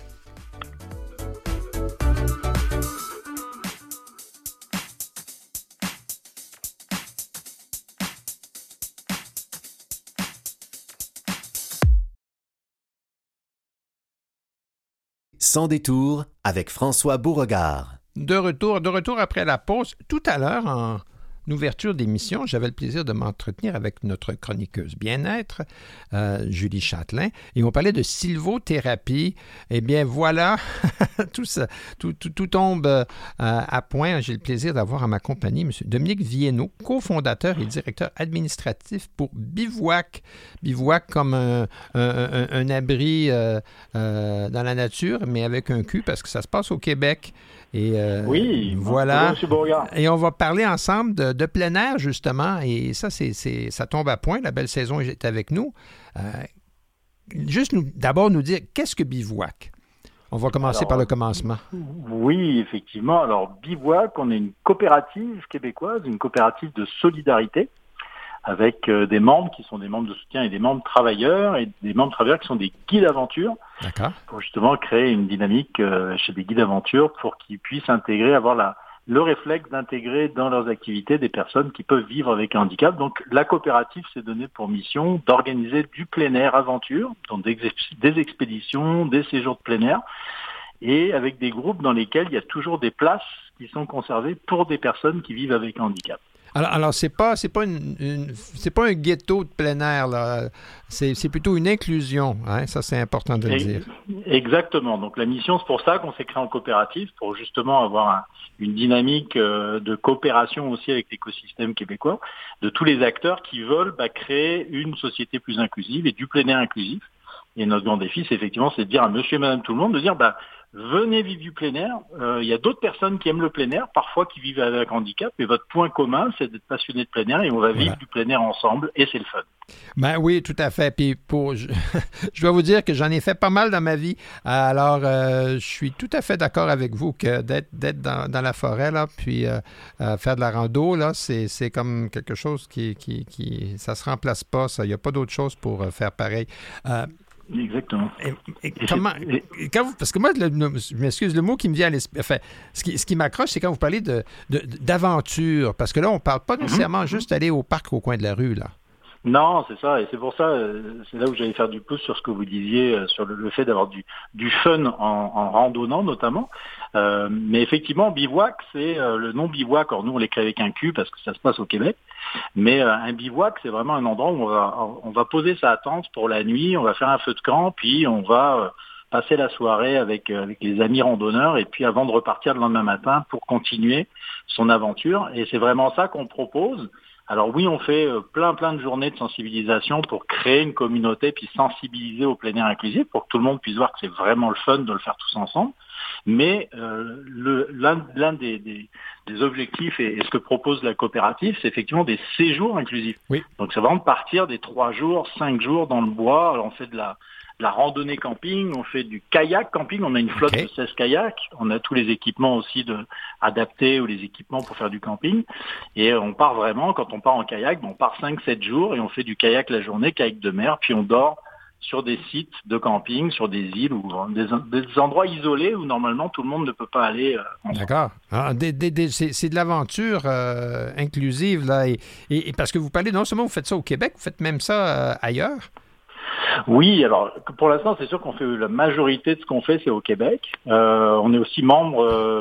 Sans détour avec François Beauregard. De retour, de retour après la pause. Tout à l'heure, en ouverture d'émission, j'avais le plaisir de m'entretenir avec notre chroniqueuse bien-être, euh, Julie Châtelain, et on parlait de sylvothérapie. Eh bien, voilà, tout, ça, tout, tout, tout tombe euh, à point. J'ai le plaisir d'avoir à ma compagnie M. Dominique Viennot, cofondateur et directeur administratif pour Bivouac. Bivouac comme un, un, un, un abri euh, euh, dans la nature, mais avec un cul, parce que ça se passe au Québec. Et euh, oui, voilà. Bonjour, et on va parler ensemble de, de plein air, justement. Et ça, c'est, c'est, ça tombe à point. La belle saison est avec nous. Euh, juste nous, d'abord nous dire, qu'est-ce que Bivouac? On va commencer Alors, par le commencement. Oui, effectivement. Alors, Bivouac, on est une coopérative québécoise, une coopérative de solidarité, avec euh, des membres qui sont des membres de soutien et des membres travailleurs, et des membres travailleurs qui sont des guides aventure. D'accord. Pour justement créer une dynamique euh, chez des guides aventure pour qu'ils puissent intégrer, avoir la, le réflexe d'intégrer dans leurs activités des personnes qui peuvent vivre avec un handicap. Donc la coopérative s'est donnée pour mission d'organiser du plein air aventure, donc des, des expéditions, des séjours de plein air, et avec des groupes dans lesquels il y a toujours des places qui sont conservées pour des personnes qui vivent avec un handicap. Alors, alors c'est pas c'est pas une, une c'est pas un ghetto de plein air là. C'est, c'est plutôt une inclusion, hein? Ça c'est important de le dire. Exactement. Donc la mission, c'est pour ça qu'on s'est créé en coopérative, pour justement avoir un, une dynamique euh, de coopération aussi avec l'écosystème québécois, de tous les acteurs qui veulent bah, créer une société plus inclusive et du plein air inclusif. Et notre grand défi, c'est effectivement, c'est de dire à monsieur et madame tout le monde, de dire bah venez vivre du plein air. Il euh, y a d'autres personnes qui aiment le plein air, parfois qui vivent avec handicap, et votre point commun, c'est d'être passionné de plein air, et on va vivre voilà. du plein air ensemble, et c'est le fun. Ben oui, tout à fait. Puis pour, je, je dois vous dire que j'en ai fait pas mal dans ma vie. Alors, euh, je suis tout à fait d'accord avec vous que d'être, d'être dans, dans la forêt, là, puis euh, euh, faire de la rando, là, c'est, c'est comme quelque chose qui, qui, qui, ça se remplace pas. Ça, il n'y a pas d'autre chose pour euh, faire pareil. Euh, Exactement. Et, et comment, et quand vous, parce que moi, le, je m'excuse, le mot qui me vient à l'esprit, enfin, ce qui, ce qui m'accroche, c'est quand vous parlez de, de, d'aventure, parce que là, on ne parle pas nécessairement mm-hmm. juste aller au parc au coin de la rue, là. Non, c'est ça, et c'est pour ça, c'est là où j'allais faire du pouce sur ce que vous disiez, sur le, le fait d'avoir du, du fun en, en randonnant notamment. Euh, mais effectivement, bivouac, c'est euh, le nom bivouac. Alors nous, on l'écrit avec un Q parce que ça se passe au Québec. Mais euh, un bivouac, c'est vraiment un endroit où on va, on va poser sa tente pour la nuit, on va faire un feu de camp, puis on va euh, passer la soirée avec, euh, avec les amis randonneurs, et puis avant de repartir le lendemain matin pour continuer son aventure. Et c'est vraiment ça qu'on propose. Alors oui, on fait plein plein de journées de sensibilisation pour créer une communauté puis sensibiliser au plein air inclusif pour que tout le monde puisse voir que c'est vraiment le fun de le faire tous ensemble. Mais euh, le, l'un, l'un des, des, des objectifs et, et ce que propose la coopérative, c'est effectivement des séjours inclusifs. Oui. Donc c'est vraiment de partir des trois jours, cinq jours dans le bois. Alors, on fait de la, de la randonnée camping, on fait du kayak camping. On a une flotte okay. de seize kayaks. On a tous les équipements aussi de, adaptés ou les équipements pour faire du camping. Et on part vraiment, quand on part en kayak, on part cinq sept jours et on fait du kayak la journée, kayak de mer, puis on dort sur des sites de camping, sur des îles ou des, des endroits isolés où normalement tout le monde ne peut pas aller. Euh, D'accord. Ah, des, des, des, c'est, c'est de l'aventure euh, inclusive, là. Et, et, et parce que vous parlez, non seulement vous faites ça au Québec, vous faites même ça euh, ailleurs? Oui, alors pour l'instant, c'est sûr qu'on fait la majorité de ce qu'on fait, c'est au Québec. Euh, on est aussi membre euh,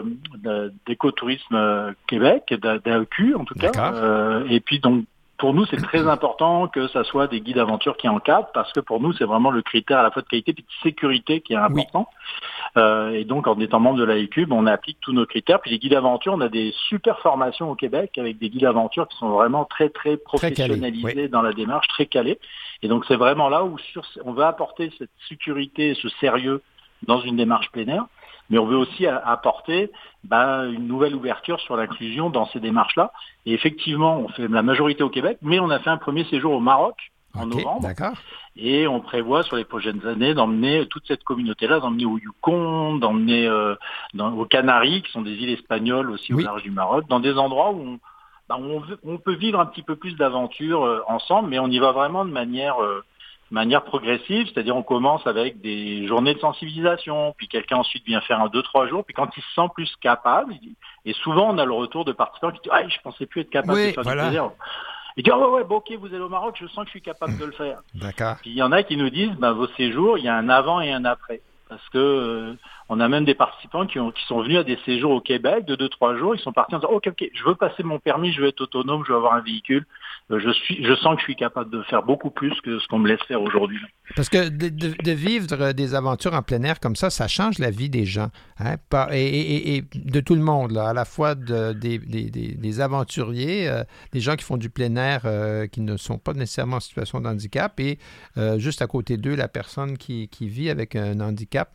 d'Écotourisme Québec, d'A E Q en tout cas. Euh, et puis donc, pour nous, c'est très important que ça soit des guides aventure qui encadrent, parce que pour nous, c'est vraiment le critère à la fois de qualité et de sécurité qui est important. Oui. Euh, et donc, en étant membre de l'A E Q, on applique tous nos critères. Puis les guides aventure, on a des super formations au Québec avec des guides aventure qui sont vraiment très, très professionnalisés très calé, oui. dans la démarche, très calés. Et donc, c'est vraiment là où sur, on veut apporter cette sécurité et ce sérieux dans une démarche plein air. Mais on veut aussi apporter ben, une nouvelle ouverture sur l'inclusion dans ces démarches-là. Et effectivement, on fait la majorité au Québec, mais on a fait un premier séjour au Maroc en okay, novembre. D'accord. Et on prévoit sur les prochaines années d'emmener toute cette communauté-là, d'emmener au Yukon, d'emmener euh, dans, aux Canaries, qui sont des îles espagnoles aussi oui. au large du Maroc, dans des endroits où on, ben, on, veut, on peut vivre un petit peu plus d'aventure euh, ensemble, mais on y va vraiment de manière... Euh, de manière progressive, c'est-à-dire on commence avec des journées de sensibilisation, puis quelqu'un ensuite vient faire un deux trois jours, puis quand il se sent plus capable, il dit, et souvent on a le retour de participants qui disent ah, je pensais plus être capable oui, de faire voilà. du plaisir. Il dit ah ouais ouais bon, ok vous allez au Maroc, je sens que je suis capable de le faire. D'accord. Puis il y en a qui nous disent ben, vos séjours, il y a un avant et un après. Parce que euh, on a même des participants qui, ont, qui sont venus à des séjours au Québec de deux trois jours, ils sont partis en disant ok ok je veux passer mon permis, je veux être autonome, je veux avoir un véhicule, euh, je suis je sens que je suis capable de faire beaucoup plus que ce qu'on me laisse faire aujourd'hui. Parce que de, de, de vivre des aventures en plein air comme ça, ça change la vie des gens, hein, par, et, et, et de tout le monde, là, à la fois de, des, des, des, des aventuriers, euh, des gens qui font du plein air, euh, qui ne sont pas nécessairement en situation de handicap, et euh, juste à côté d'eux, la personne qui, qui vit avec un handicap.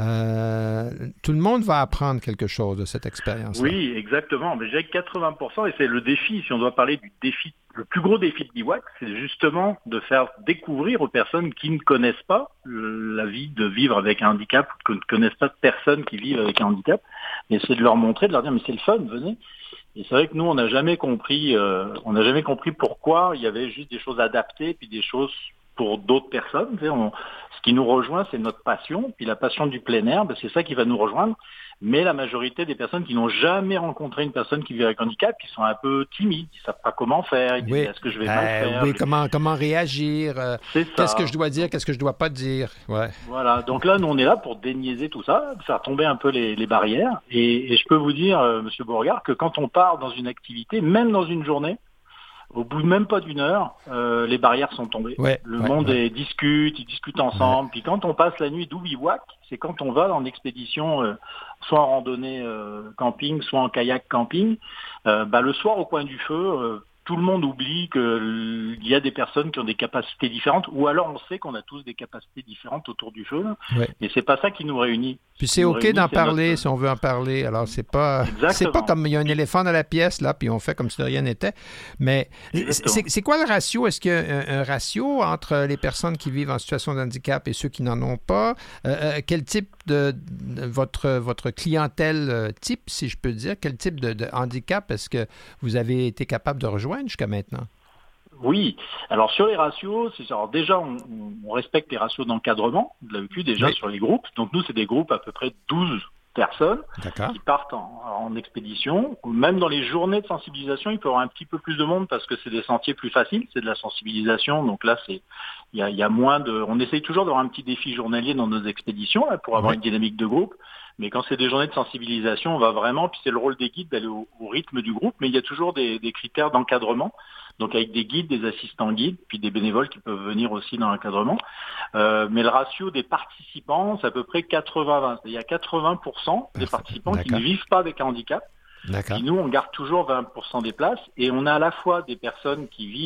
Euh, tout le monde va apprendre quelque chose de cette expérience. Oui, exactement. Mais j'ai quatre-vingts pour cent, et c'est le défi, si on doit parler du défi, le plus gros défi de bivouac, c'est justement de faire découvrir aux personnes qui ne connaissent pas la vie de vivre avec un handicap, ou qui ne connaissent pas de personnes qui vivent avec un handicap, mais c'est de leur montrer, de leur dire mais c'est le fun, venez. Et c'est vrai que nous on n'a jamais compris, euh, on n'a jamais compris pourquoi il y avait juste des choses adaptées puis des choses pour d'autres personnes. Tu sais, on, ce qui nous rejoint, c'est notre passion, puis la passion du plein air, ben, c'est ça qui va nous rejoindre. Mais la majorité des personnes qui n'ont jamais rencontré une personne qui vit avec handicap, qui sont un peu timides, ils ne savent pas comment faire, ils disent oui. est-ce que je vais mal euh, faire Oui, comment, comment réagir, euh, qu'est-ce que je dois dire, qu'est-ce que je ne dois pas dire. Ouais. Voilà, donc là, nous, on est là pour déniaiser tout ça, faire tomber un peu les, les barrières. Et, et je peux vous dire, euh, Monsieur Beauregard, que quand on part dans une activité, même dans une journée, au bout de même pas d'une heure, euh, les barrières sont tombées. Ouais, le ouais, monde ouais. est, discute, ils discutent ensemble. Ouais. Puis quand on passe la nuit d'où bivouac, c'est quand on va en expédition, euh, soit en randonnée euh, camping, soit en kayak camping. Euh, bah, le soir au coin du feu, euh, tout le monde oublie qu'il y a des personnes qui ont des capacités différentes, ou alors on sait qu'on a tous des capacités différentes autour du feu. Ouais. Mais c'est pas ça qui nous réunit. Puis c'est OK réunit, d'en c'est parler notre... si on veut en parler. Alors c'est pas c'est pas comme il y a un éléphant dans la pièce là, puis on fait comme si de rien n'était. Mais c'est, c'est quoi le ratio? Est-ce qu'il y a un, un ratio entre les personnes qui vivent en situation de handicap et ceux qui n'en ont pas? Euh, quel type de, de votre votre clientèle type, si je peux dire, quel type de, de handicap est-ce que vous avez été capable de rejoindre jusqu'à maintenant? Oui. Alors sur les ratios, c'est alors déjà on, on respecte les ratios d'encadrement de l'A E Q déjà oui. sur les groupes. Donc nous c'est des groupes à peu près douze personnes D'accord. qui partent en, en expédition. Même dans les journées de sensibilisation, il peut y avoir un petit peu plus de monde parce que c'est des sentiers plus faciles, c'est de la sensibilisation. Donc là c'est il y a, y a moins de. On essaye toujours d'avoir un petit défi journalier dans nos expéditions là, pour avoir oui. une dynamique de groupe. Mais quand c'est des journées de sensibilisation, on va vraiment, puis c'est le rôle des guides d'aller au, au rythme du groupe, mais il y a toujours des, des critères d'encadrement, donc avec des guides, des assistants guides, puis des bénévoles qui peuvent venir aussi dans l'encadrement. Euh, mais le ratio des participants, c'est à peu près quatre-vingts vingt. Il y a quatre-vingts pour cent des participants D'accord. qui ne vivent pas avec un handicap. D'accord. Puis nous, on garde toujours vingt pour cent des places, et on a à la fois des personnes qui vivent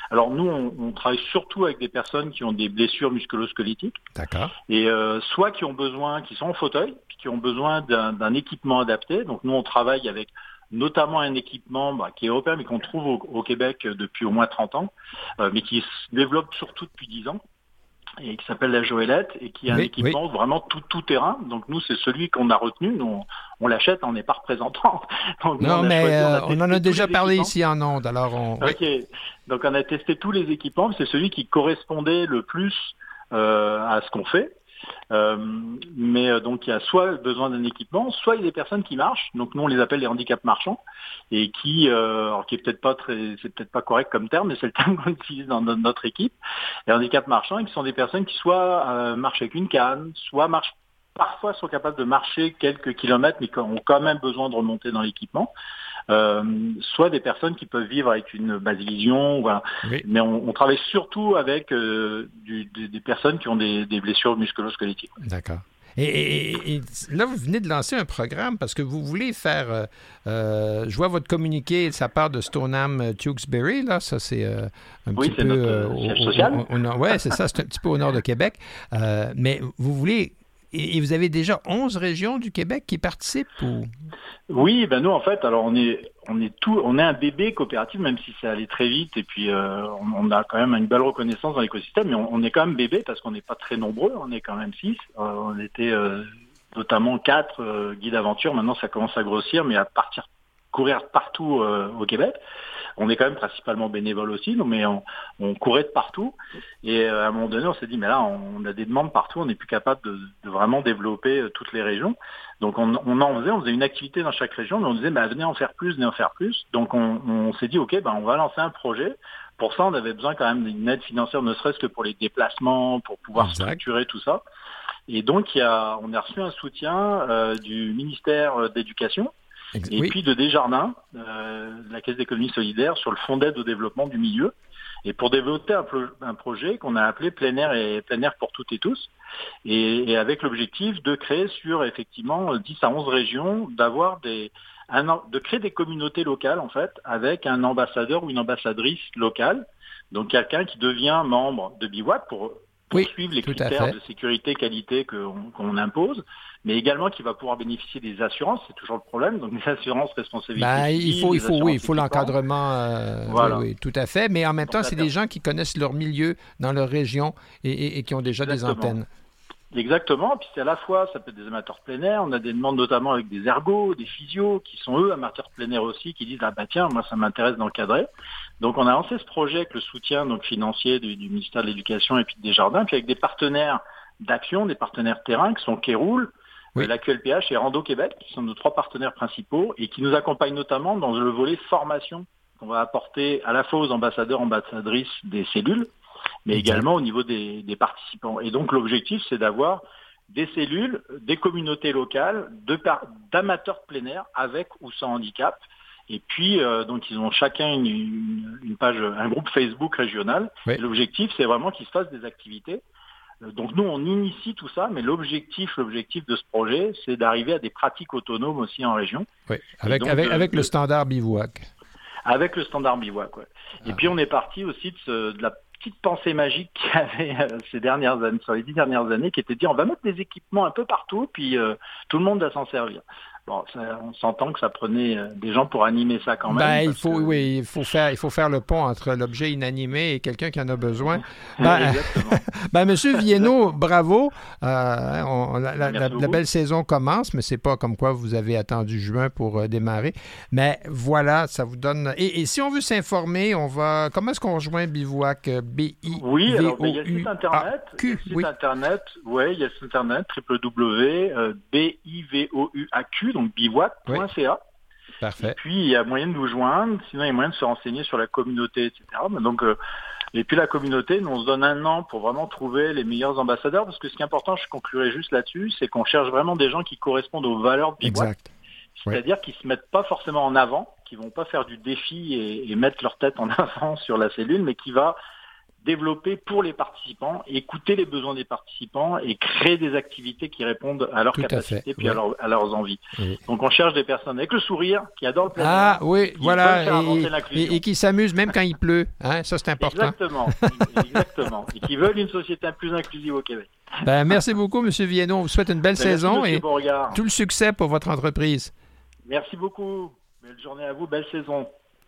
Alors nous, on, on travaille surtout avec des personnes qui ont des blessures musculo-squelettiques. D'accord. Et euh, soit qui ont besoin, qui sont en fauteuil, qui ont besoin d'un, d'un équipement adapté. Donc nous, on travaille avec notamment un équipement bah, qui est européen, mais qu'on trouve au, au Québec depuis au moins trente ans, euh, mais qui se développe surtout depuis dix ans. Et qui s'appelle la Joëlette et qui est un oui, équipement oui. vraiment tout tout terrain. Donc nous, c'est celui qu'on a retenu. Nous, on, on l'achète, on n'est pas représentant. Donc, non, nous, on mais choisi, euh, on, on en a déjà parlé ici en ondes. Alors on. Ok. Oui. Donc on a testé tous les équipements. C'est celui qui correspondait le plus euh, à ce qu'on fait. Euh, mais euh, donc il y a soit besoin d'un équipement, soit il y a des personnes qui marchent. Donc nous on les appelle les handicaps marchands et qui, euh, alors qui est peut-être pas très, c'est peut-être pas correct comme terme, mais c'est le terme qu'on utilise dans notre, notre équipe. Les handicaps marchands, et qui sont des personnes qui soit euh, marchent avec une canne, soit marchent parfois sont capables de marcher quelques kilomètres, mais qui ont quand même besoin de remonter dans l'équipement. Euh, soit des personnes qui peuvent vivre avec une basse vision, voilà. Oui. Mais on, on travaille surtout avec euh, du, des, des personnes qui ont des, des blessures musculo-squelettiques. D'accord. Et, et, et là, vous venez de lancer un programme parce que vous voulez faire... Euh, euh, je vois votre communiqué, ça part de Stoneham Tewksbury, là, ça c'est euh, un oui, petit c'est peu... notre euh, siège au, social. Au, au, au, oui, c'est ça, c'est un petit peu au nord de Québec. Euh, mais vous voulez... Et vous avez déjà onze régions du Québec qui participent ou... Oui, ben nous en fait, alors on est on est tout, on est un bébé coopératif, même si ça allait très vite et puis euh, on, on a quand même une belle reconnaissance dans l'écosystème, mais on, on est quand même bébé parce qu'on n'est pas très nombreux, on est quand même six. Euh, on était euh, notamment quatre euh, guides aventure. Maintenant ça commence à grossir, mais à partir courir partout euh, au Québec. On est quand même principalement bénévoles aussi, mais on, on courait de partout. Et à un moment donné, on s'est dit, mais là, on a des demandes partout, on n'est plus capable de, de vraiment développer toutes les régions. Donc on, on en faisait, on faisait une activité dans chaque région, mais on disait, bah, venez en faire plus, venez en faire plus. Donc on, on s'est dit, ok, bah, on va lancer un projet. Pour ça, on avait besoin quand même d'une aide financière, ne serait-ce que pour les déplacements, pour pouvoir exact. structurer tout ça. Et donc il y a, on a reçu un soutien euh, du ministère d'Éducation. Et oui. puis de Desjardins, euh, la Caisse d'économie solidaire, sur le fonds d'aide au développement du milieu, et pour développer un, pro- un projet qu'on a appelé plein air et plein air pour toutes et tous, et, et avec l'objectif de créer sur effectivement dix à onze régions, d'avoir des, un, de créer des communautés locales en fait, avec un ambassadeur ou une ambassadrice locale, donc quelqu'un qui devient membre de Bivouac pour poursuivre oui, les critères de sécurité, qualité qu'on, qu'on impose, mais également qui va pouvoir bénéficier des assurances, c'est toujours le problème, donc des assurances responsabilité. Ben, il faut, il faut, oui, il faut équipement. l'encadrement, euh, voilà. oui, oui, tout à fait, mais en même temps, c'est des gens qui connaissent leur milieu dans leur région et, et, et qui ont déjà Exactement. des antennes. Exactement, puis c'est à la fois, ça peut être des amateurs plein air, on a des demandes notamment avec des ergots, des physios, qui sont eux amateurs plein air aussi, qui disent, ah bah tiens, moi ça m'intéresse d'encadrer. Donc on a lancé ce projet avec le soutien donc financier du, du ministère de l'Éducation et puis de Desjardins, puis avec des partenaires d'action, des partenaires terrain qui sont Kéroul, oui. la Q L P H et Rando Québec, qui sont nos trois partenaires principaux et qui nous accompagnent notamment dans le volet formation qu'on va apporter à la fois aux ambassadeurs, ambassadrices des cellules, mais exact. également au niveau des, des participants. Et donc l'objectif, c'est d'avoir des cellules, des communautés locales, de par, d'amateurs plein air, avec ou sans handicap. Et puis, euh, donc, ils ont chacun une, une, une page, un groupe Facebook régional. Oui. Et l'objectif, c'est vraiment qu'ils se fassent des activités. Donc, nous, on initie tout ça, mais l'objectif, l'objectif de ce projet, c'est d'arriver à des pratiques autonomes aussi en région. Oui, avec, donc, avec, euh, avec le standard bivouac. Avec le standard bivouac, ouais. Ah. Et puis, on est parti aussi de, ce, de la petite pensée magique qu'il y avait euh, ces dernières années, sur les dix dernières années, qui était de dire on va mettre des équipements un peu partout, puis euh, tout le monde va s'en servir. Bon, ça, on s'entend que ça prenait euh, des gens pour animer ça quand même. Ben, il faut, que... oui, il faut faire, il faut faire le pont entre l'objet inanimé et quelqu'un qui en a besoin. Ben, Exactement. ben, Monsieur Viénot, bravo. Euh, on, la, la, la, la belle saison commence, mais c'est pas comme quoi vous avez attendu juin pour euh, démarrer. Mais voilà, ça vous donne. Et, et si on veut s'informer, on va. Comment est-ce qu'on rejoint Bivouac? B I V O U A Q. Oui, alors ben, il y a le site internet. Il y a le site oui. internet. Ouais, il y a le site internet w w w point b i v o u a q. Donc bivouac point c a. Oui. Parfait. Et puis, il y a moyen de nous joindre, sinon il y a moyen de se renseigner sur la communauté, et cetera. Donc, euh, et puis la communauté, nous, on se donne un an pour vraiment trouver les meilleurs ambassadeurs, parce que ce qui est important, je conclurai juste là-dessus, c'est qu'on cherche vraiment des gens qui correspondent aux valeurs de Bivouac. Exact. C'est-à-dire oui. qu'ils ne se mettent pas forcément en avant, qui ne vont pas faire du défi et, et mettre leur tête en avant sur la cellule, mais qui va développer pour les participants, écouter les besoins des participants et créer des activités qui répondent à leurs Tout capacités à puis oui. à, leur, à leurs envies. Oui. Donc on cherche des personnes avec le sourire, qui adorent le plaisir. Ah oui, qui voilà, veulent faire avancer et, l'inclusion. et, et qui s'amusent même quand il pleut. Hein? Ça, c'est important. Exactement, exactement. Et qui veulent une société plus inclusive au Québec. Ben, merci beaucoup, M. Viano. On vous souhaite une belle Ben, saison merci, et Beauregard. tout le succès pour votre entreprise. Merci beaucoup. Belle journée à vous, belle saison.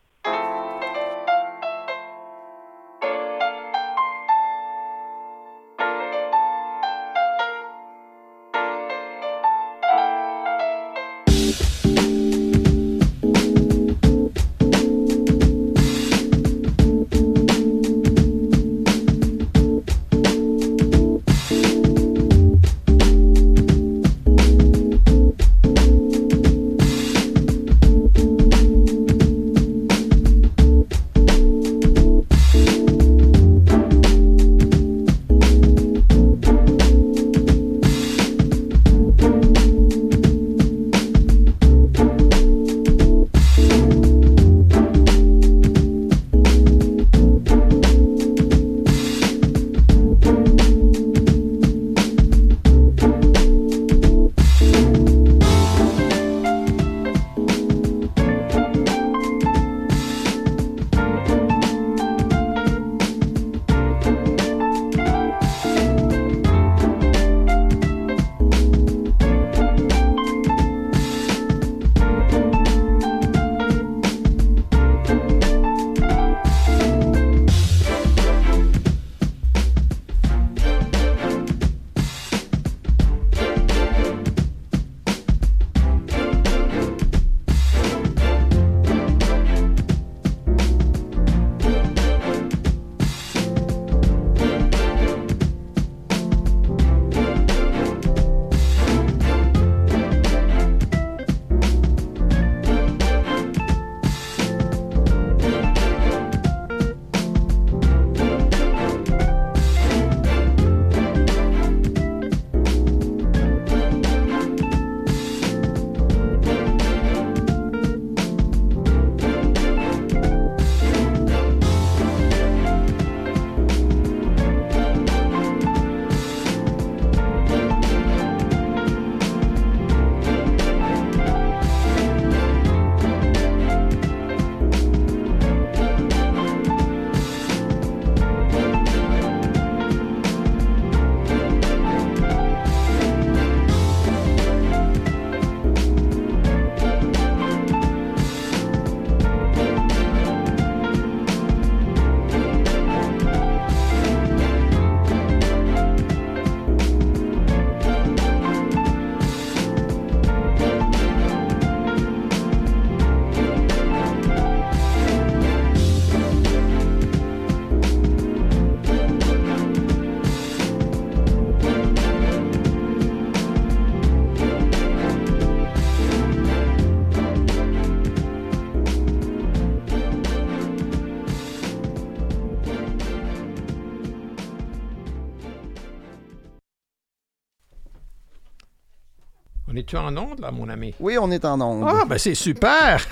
On est-tu en onde, là, mon ami? Oui, on est en onde. Ah, ben c'est super!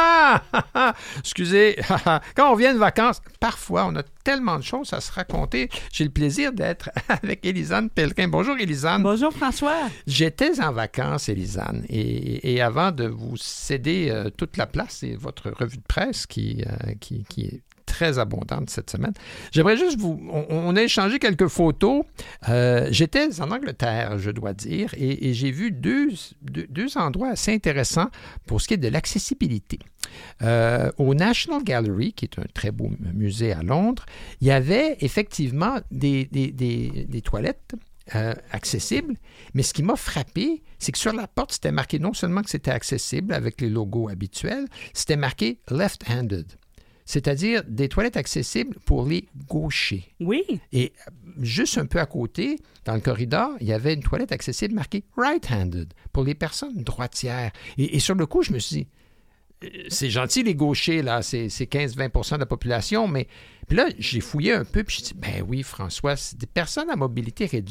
Excusez, quand on vient de vacances, parfois, on a tellement de choses à se raconter. J'ai le plaisir d'être avec Élisane Pellequin. Bonjour, Élisane. Bonjour, François. J'étais en vacances, Élisane, et, et avant de vous céder euh, toute la place et votre revue de presse qui, euh, qui, qui est très abondante cette semaine. J'aimerais juste vous... On, on a échangé quelques photos. Euh, j'étais en Angleterre, je dois dire, et, et j'ai vu deux, deux, deux endroits assez intéressants pour ce qui est de l'accessibilité. Euh, au National Gallery, qui est un très beau musée à Londres, il y avait effectivement des, des, des, des toilettes Euh, accessible, mais ce qui m'a frappé, c'est que sur la porte, c'était marqué non seulement que c'était accessible avec les logos habituels, c'était marqué « left-handed », c'est-à-dire des toilettes accessibles pour les gauchers. Oui. Et juste un peu à côté, dans le corridor, il y avait une toilette accessible marquée « right-handed » pour les personnes droitières. Et, et sur le coup, je me suis dit, c'est gentil les gauchers, là, c'est, c'est quinze à vingt pour cent de la population, mais puis là, j'ai fouillé un peu, puis je dis, ben oui, François, c'est des personnes à mobilité réduite,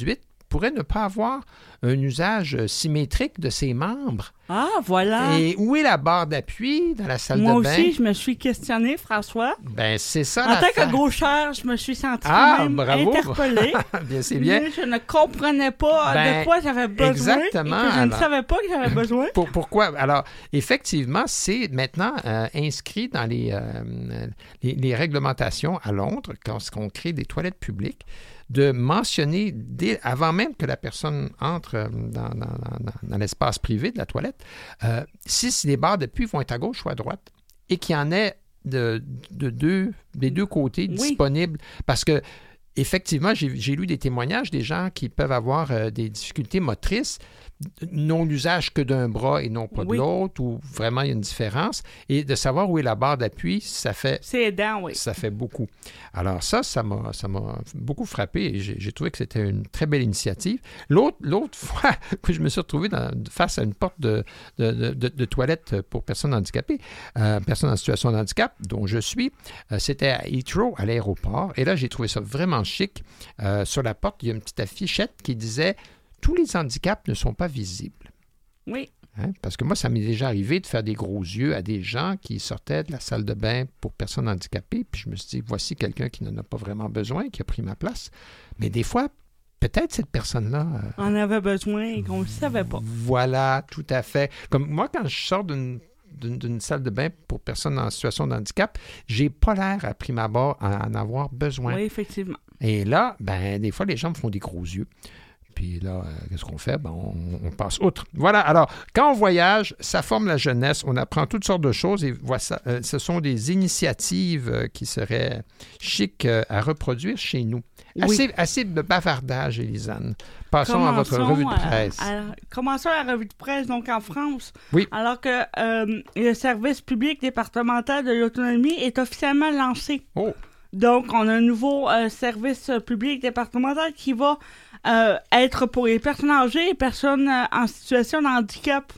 pourrait ne pas avoir un usage symétrique de ses membres. Ah, voilà. Et où est la barre d'appui dans la salle Moi de bain? aussi, je me suis questionné, François. Ben, c'est ça. En tant l'affaire. que gauchère, je me suis sentie Ah, même bravo. interpellée. Bien, c'est bien. Mais je ne comprenais pas Ben, de quoi j'avais besoin. exactement, Et que je alors. ne savais pas que j'avais besoin. Pour- pourquoi? Alors, effectivement, c'est maintenant euh, inscrit dans les, euh, les, les réglementations à Londres, quand on crée des toilettes publiques, de mentionner, dès, avant même que la personne entre euh, dans, dans- dans- dans l'espace privé de la toilette, euh, si, si les barres d'appui vont être à gauche ou à droite, et qu'il y en ait de, de deux, des deux côtés Oui. disponibles. Parce que, effectivement, j'ai, j'ai lu des témoignages des gens qui peuvent avoir euh, des difficultés motrices, non l'usage que d'un bras et non pas Oui. de l'autre, ou vraiment il y a une différence. Et de savoir où est la barre d'appui, ça fait, C'est aidant, oui. ça fait beaucoup. Alors ça, ça m'a, ça m'a beaucoup frappé et j'ai, j'ai trouvé que c'était une très belle initiative. L'autre, l'autre fois que je me suis retrouvé dans- face à une porte de, de, de, de- de toilette pour personnes handicapées, euh, personnes en situation de handicap, dont je suis, euh, c'était à Heathrow, à l'aéroport. Et là, j'ai trouvé ça vraiment chic. Euh, sur la porte, il y a une petite affichette qui disait « Tous les handicaps ne sont pas visibles ». Oui. Hein? Parce que moi, ça m'est déjà arrivé de faire des gros yeux à des gens qui sortaient de la salle de bain pour personnes handicapées. Puis je me suis dit, voici quelqu'un qui n'en a pas vraiment besoin, qui a pris ma place. Mais des fois, peut-être cette personne-là... euh, On avait besoin et qu'on ne le savait pas. Voilà, tout à fait. Comme moi, quand je sors d'une, d'une, d'une salle de bain pour personnes en situation de handicap, j'ai pas l'air, à prime abord, à en avoir besoin. Oui, effectivement. Et là, ben, des fois, les gens me font des gros yeux. Puis là, euh, qu'est-ce qu'on fait? Ben, on, on passe outre. Voilà. Alors, quand on voyage, ça forme la jeunesse. On apprend toutes sortes de choses. Et voilà, euh, ce sont des initiatives euh, qui seraient chic euh, à reproduire chez nous. Oui. Assez, assez de bavardage, Élisane. Passons à votre Commençons, revue de euh, presse. à- commençons la revue de presse, donc en France. Oui. Alors que euh, le service public départemental de l'autonomie est officiellement lancé. Oh! Donc, on a un nouveau euh, service euh, public départemental qui va euh, être pour les personnes âgées et les personnes euh, en situation de handicap.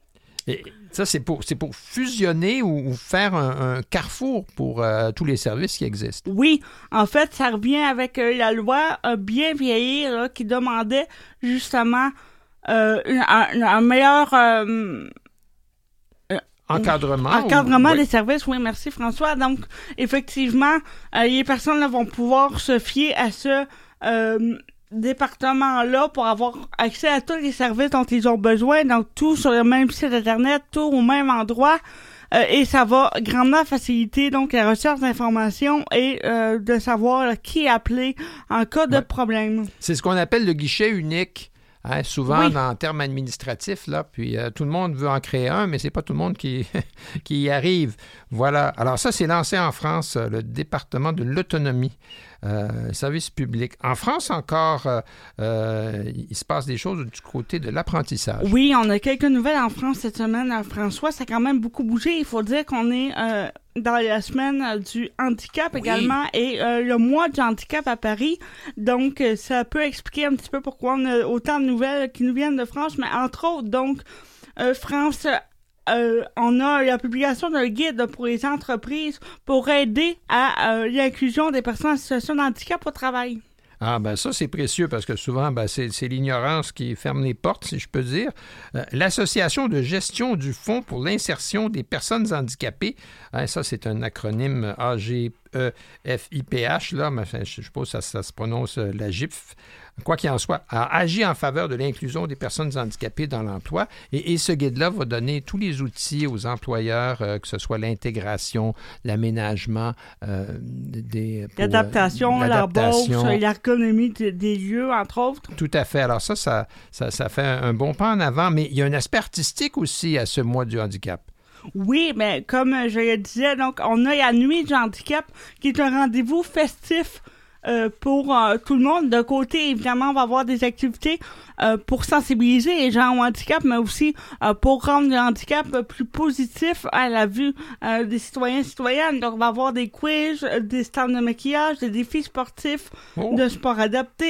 Et ça, c'est pour, c'est pour fusionner ou, ou faire un, un carrefour pour euh, tous les services qui existent. Oui, en fait, ça revient avec euh, la loi euh, bien vieillie là, qui demandait justement euh, une- un, un meilleur euh, Encadrement. encadrement ou- des oui. services. Oui, merci François. Donc, effectivement, euh, les personnes là, vont pouvoir se fier à ce euh, département-là pour avoir accès à tous les services dont ils ont besoin. Donc, tout sur le même site Internet, tout au même endroit. Euh, et ça va grandement faciliter donc la recherche d'informations et euh, de savoir là, qui appeler en cas de Ouais. problème. C'est ce qu'on appelle le guichet unique. Hein, souvent, Oui. en termes administratifs, là, puis euh, tout le monde veut en créer un, mais c'est pas tout le monde qui, qui y arrive. Voilà. Alors ça, c'est lancé en France, euh, le département de l'autonomie, euh, service public. En France encore, euh, euh, il se passe des choses du côté de l'apprentissage. Oui, on a quelques nouvelles en France cette semaine. Euh, François, ça a quand même beaucoup bougé. Il faut dire qu'on est euh, dans la semaine euh, du handicap Oui. également et euh, le mois du handicap à Paris. Donc, euh, ça peut expliquer un petit peu pourquoi on a autant de nouvelles qui nous viennent de France. Mais entre autres, donc, euh, France... Euh, on a la publication d'un guide pour les entreprises pour aider à euh, l'inclusion des personnes en situation de handicap au travail. Ah, ben ça, c'est précieux parce que souvent, ben, c'est, c'est l'ignorance qui ferme les portes, si je peux dire. Euh, L'Association de gestion du Fonds pour l'insertion des personnes handicapées, hein, ça, c'est un acronyme A G E F I P H, là, mais enfin, je suppose que ça, ça se prononce euh, la G I F. Quoi qu'il en soit, a agi en faveur de l'inclusion des personnes handicapées dans l'emploi. Et, et ce guide-là va donner tous les outils aux employeurs, euh, que ce soit l'intégration, l'aménagement, euh, des... pour, euh, L'adaptation, la bourse, l'adaptation. l'ergonomie de- des lieux, entre autres. Tout à fait. Alors ça, ça, ça, ça fait un bon pas en avant, mais il y a un aspect artistique aussi à ce mois du handicap. Oui, mais comme je le disais, donc on a la nuit du handicap qui est un rendez-vous festif euh, pour euh, tout le monde. D'un côté, évidemment, on va avoir des activités euh, pour sensibiliser les gens au handicap, mais aussi euh, pour rendre le handicap euh, plus positif à la vue euh, des citoyens et citoyennes. Donc, on va avoir des quiz, euh, des stands de maquillage, des défis sportifs, Oh. de sport adapté,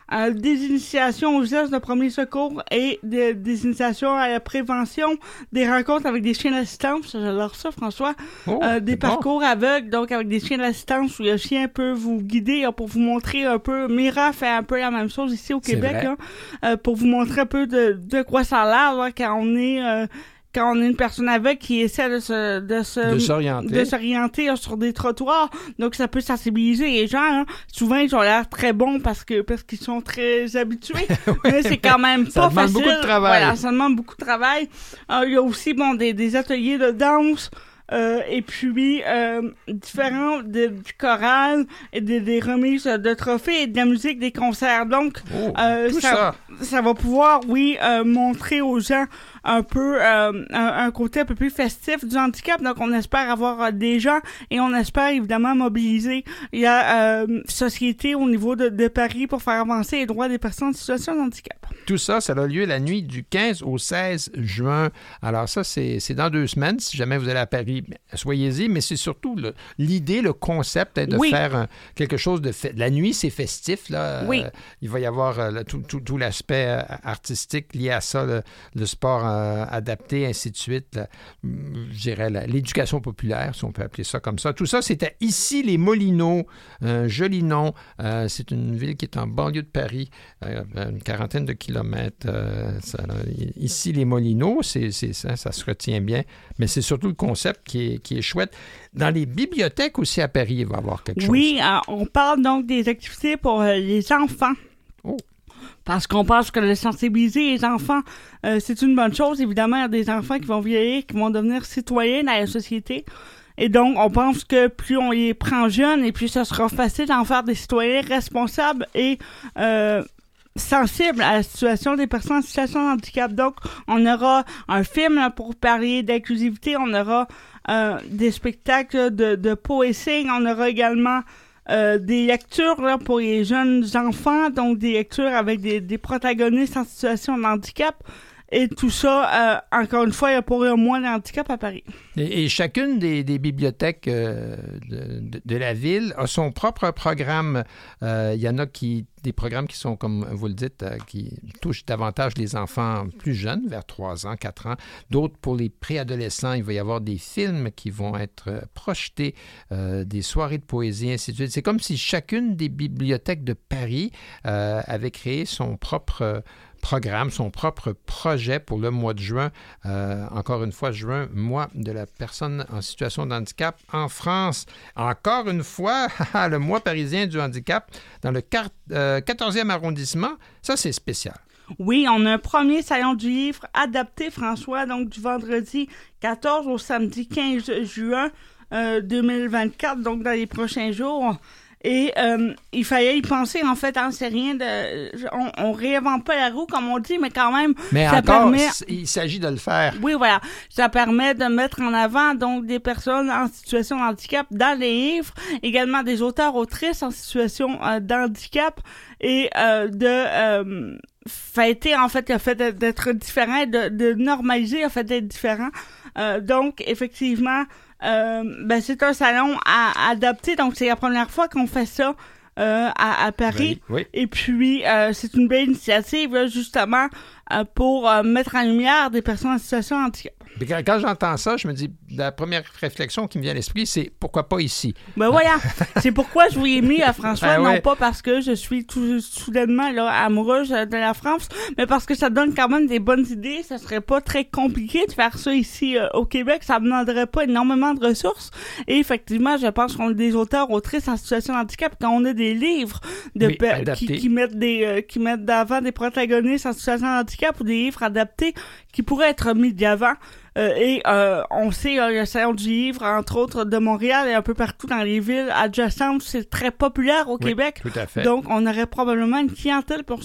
euh, des initiations aux gestes de premier secours et de, des initiations à la prévention, des rencontres avec des chiens d'assistance, j'adore ça François, oh, euh, des bon. parcours aveugles, donc avec des chiens d'assistance où le chien peut vous guider là, pour vous montrer un peu, Mira fait un peu la même chose ici au C'est Québec, vrai. là, euh, pour vous montrer un peu de, de quoi ça a l'air là, quand on est... Euh, quand on est une personne aveugle qui essaie de se de se De s'orienter. de s'orienter là, sur des trottoirs, donc ça peut sensibiliser les gens. Hein. Souvent ils ont l'air très bons parce que parce qu'ils sont très habitués, Oui, mais c'est quand même ça pas demande facile. beaucoup de travail. Voilà, ça demande beaucoup de travail. Euh, il y a aussi bon des, des ateliers de danse. Euh, et puis euh, différents de, du choral et des, des remises de trophées et de la musique, des concerts. Donc, Oh, euh, tout ça, ça. ça va pouvoir, oui, euh, montrer aux gens un peu euh, un, un côté un peu plus festif du handicap. Donc, on espère avoir euh, des gens et on espère évidemment mobiliser la euh, société au niveau de, de Paris pour faire avancer les droits des personnes en situation de handicap. Tout ça, ça a lieu la nuit du quinze au seize juin. Alors ça, c'est, c'est dans deux semaines. Si jamais vous allez à Paris, soyez-y. Mais c'est surtout le, l'idée, le concept hein, de oui. faire un, quelque chose de fait. La nuit, c'est festif. Là. Oui. Euh, il va y avoir euh, tout, tout, tout l'aspect euh, artistique lié à ça, le, le sport euh, adapté, ainsi de suite. Là. Je dirais la, l'éducation populaire, si on peut appeler ça comme ça. Tout ça, c'est à Issy-les-Moulineaux. Un joli nom. Euh, c'est une ville qui est en banlieue de Paris, euh, une quarantaine de kilomètres. Euh, ça, là, ici, les Moulineaux, c'est, c'est, ça, ça se retient bien, mais c'est surtout le concept qui est, qui est chouette. Dans les bibliothèques aussi à Paris, il va y avoir quelque chose. Oui, euh, on parle donc des activités pour euh, les enfants. Oh. Parce qu'on pense que de sensibiliser les enfants, euh, c'est une bonne chose. Évidemment, il y a des enfants qui vont vieillir, qui vont devenir citoyens dans la société. Et donc, on pense que plus on les prend jeunes, et plus ça sera facile d'en faire des citoyens responsables et euh, sensibles à la situation des personnes en situation de handicap. Donc, on aura un film là, pour parler d'inclusivité, on aura euh, des spectacles de, de poésie, on aura également euh, des lectures là, pour les jeunes enfants, donc des lectures avec des, des protagonistes en situation de handicap. Et tout ça, euh, encore une fois, il y a pour un mois de handicap à Paris. Et, et chacune des, des bibliothèques euh, de, de, de la ville a son propre programme. Euh, il y en a qui des programmes qui sont, comme vous le dites, euh, qui touchent davantage les enfants plus jeunes, vers trois ans, quatre ans. D'autres, pour les préadolescents, il va y avoir des films qui vont être euh, projetés, euh, des soirées de poésie, ainsi de suite. C'est comme si chacune des bibliothèques de Paris euh, avait créé son propre... Euh, programme, son propre projet pour le mois de juin. Euh, encore une fois, juin, mois de la personne en situation de handicap en France. Encore une fois, le mois parisien du handicap dans le quatorzième arrondissement. Ça, c'est spécial. Oui, on a un premier salon du livre adapté, François, donc du vendredi quatorze au samedi quinze juin euh, deux mille vingt-quatre, donc dans les prochains jours. Et euh, il fallait y penser, en fait, hein, c'est rien de... On, on réinvente pas la roue, comme on dit, mais quand même, mais ça encore, permet... il s'agit de le faire. Oui, voilà. Ça permet de mettre en avant, donc, des personnes en situation de handicap dans les livres, également des auteurs-autrices en situation euh, de handicap, et euh, de... Euh, fêter, en fait, le fait d'être différent, de, de normaliser le fait d'être différent. Euh, donc, effectivement... Euh, ben c'est un salon à, à adapter, donc c'est la première fois qu'on fait ça euh, à, à Paris. Oui, oui. Et puis euh, c'est une belle initiative là, justement euh, pour euh, mettre en lumière des personnes en situation de handicap. Quand, quand j'entends ça, je me dis, la première réflexion qui me vient à l'esprit, c'est pourquoi pas ici? Ben voilà, c'est pourquoi je vous ai mis à François, ben non ouais. pas parce que je suis tout soudainement là, amoureuse de la France, mais parce que ça donne quand même des bonnes idées. Ça serait pas très compliqué de faire ça ici euh, au Québec, ça ne demanderait pas énormément de ressources. Et effectivement, je pense qu'on a des auteurs, autrices en situation de handicap, quand on a des livres de oui, pe- qui, qui mettent des euh, qui mettent d'avant des protagonistes en situation de handicap ou des livres adaptés qui pourraient être mis d'avant. Euh, et euh, on sait, euh, le Salon du livre, entre autres, de Montréal et un peu partout dans les villes adjacentes, c'est très populaire au oui, Québec. Tout à fait. Donc, on aurait probablement une clientèle pour ça.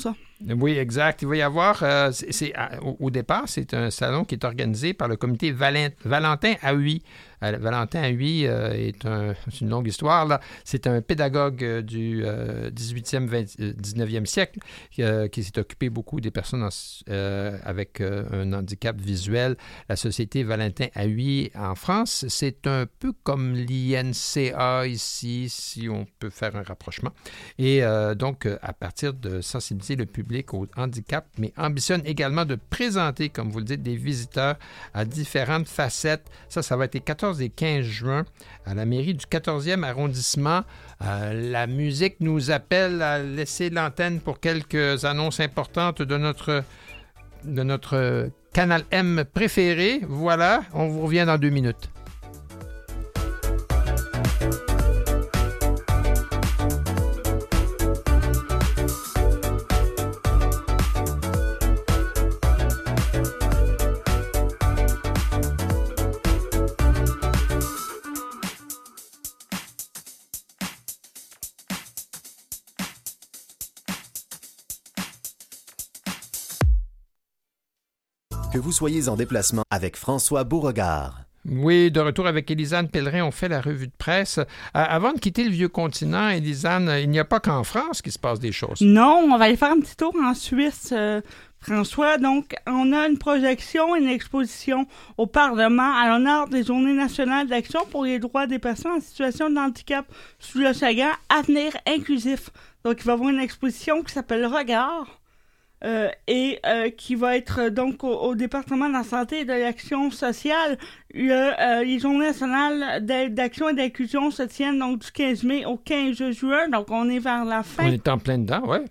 Oui, exact. Il va y avoir, euh, c'est, c'est, au, au départ, c'est un salon qui est organisé par le comité Valent, Valentin Haüy. Euh, Valentin Haüy euh, est un, c'est une longue histoire, là. C'est un pédagogue euh, du euh, dix-huitième, dix-neuvième siècle euh, qui s'est occupé beaucoup des personnes en, euh, avec euh, un handicap visuel. La Société Valentin Haüy en France, c'est un peu comme l'I N C A ici, si on peut faire un rapprochement. Et euh, donc, à partir de sensibiliser le public au handicap, mais ambitionne également de présenter, comme vous le dites, des visiteurs à différentes facettes. Ça, ça va être les quatorze et quinze juin à la mairie du quatorzième arrondissement. Euh, la musique nous appelle à laisser l'antenne pour quelques annonces importantes de notre, de notre Canal M préféré. Voilà, on vous revient dans deux minutes. Que vous soyez en déplacement avec François Beauregard. Oui, de retour avec Élisane Pellerin, on fait la revue de presse. Euh, avant de quitter le vieux continent, Élisane, il n'y a pas qu'en France qu'il se passe des choses. Non, on va aller faire un petit tour en Suisse, euh, François. Donc, on a une projection, une exposition au Parlement à l'honneur des Journées nationales d'action pour les droits des personnes en situation de handicap sous le slogan « Avenir inclusif ». Donc, il va y avoir une exposition qui s'appelle « Regard ». Euh, et euh, qui va être donc au, au département de la santé et de l'action sociale. Le, euh, les journées nationales d'action et d'inclusion se tiennent donc du quinze mai au quinze juin, donc on est vers la fin. On est en plein dedans, oui.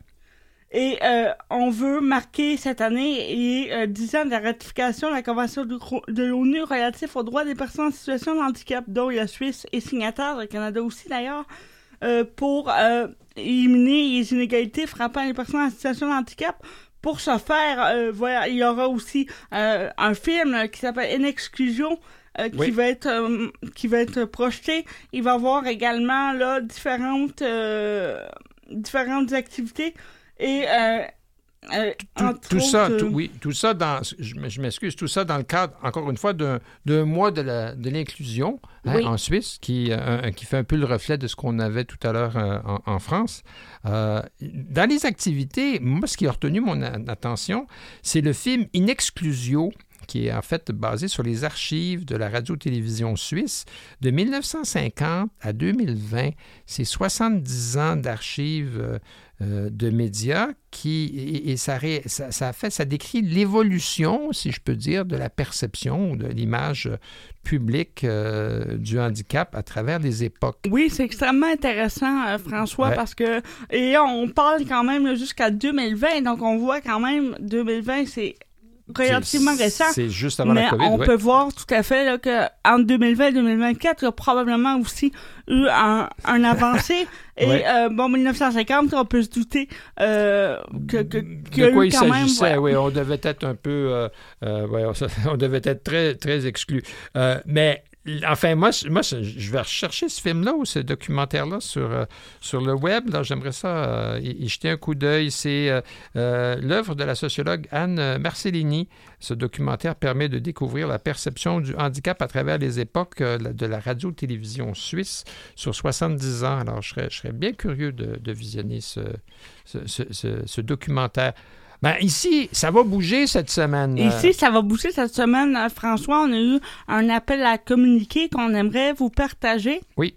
Et euh, on veut marquer cette année les euh, dix ans de la ratification de la Convention de, de l'ONU relative aux droits des personnes en situation de handicap, dont la Suisse est signataire, le Canada aussi d'ailleurs, euh, pour euh, éliminer les inégalités frappant les personnes en situation de handicap. Pour ce faire, euh, voilà, il y aura aussi euh, un film qui s'appelle In Exclusion euh, qui oui. va être euh, qui va être projeté. Il va y avoir également là différentes euh, différentes activités et euh, Euh, tout, tout autres, ça, euh... tout, oui, tout ça dans, je, je m'excuse, tout ça dans le cadre, encore une fois, d'un, d'un mois de, la, de l'inclusion hein, oui. en Suisse, qui, euh, qui fait un peu le reflet de ce qu'on avait tout à l'heure euh, en, en France. Euh, dans les activités, moi, ce qui a retenu mon a- attention, c'est le film In Exclusio, qui est en fait basé sur les archives de la radio-télévision suisse de dix-neuf cent cinquante à deux mille vingt. C'est soixante-dix ans d'archives euh, euh, de médias qui, et, et ça, ré, ça, ça, fait, ça décrit l'évolution, si je peux dire, de la perception, de l'image publique euh, du handicap à travers les époques. Oui, c'est extrêmement intéressant, euh, François, ouais. parce que, et on parle quand même là, jusqu'à deux mille vingt, donc on voit quand même, deux mille vingt, c'est relativement c'est, récent. C'est juste avant mais la COVID, on ouais. peut voir tout à fait là, qu'entre deux mille vingt et deux mille vingt-quatre, il y a probablement aussi eu un, un avancé. Et ouais. euh, bon, dix-neuf cent cinquante, on peut se douter euh, que, que, qu'il y a de quoi eu il quand s'agissait, même... Ouais. Oui, on devait être un peu... Euh, euh, ouais, on, on devait être très, très exclus. Euh, mais... Enfin, moi, moi, je vais rechercher ce film-là ou ce documentaire-là sur, euh, sur le web. Là, j'aimerais ça euh, y, y jeter un coup d'œil. C'est euh, euh, l'œuvre de la sociologue Anne Marcellini. Ce documentaire permet de découvrir la perception du handicap à travers les époques euh, de la radio-télévision suisse sur soixante-dix ans. Alors, je serais, je serais bien curieux de, de visionner ce, ce, ce, ce, ce documentaire. Ben, ici, ça va bouger cette semaine. Ici, ça va bouger cette semaine, François. On a eu un appel à communiquer qu'on aimerait vous partager. Oui.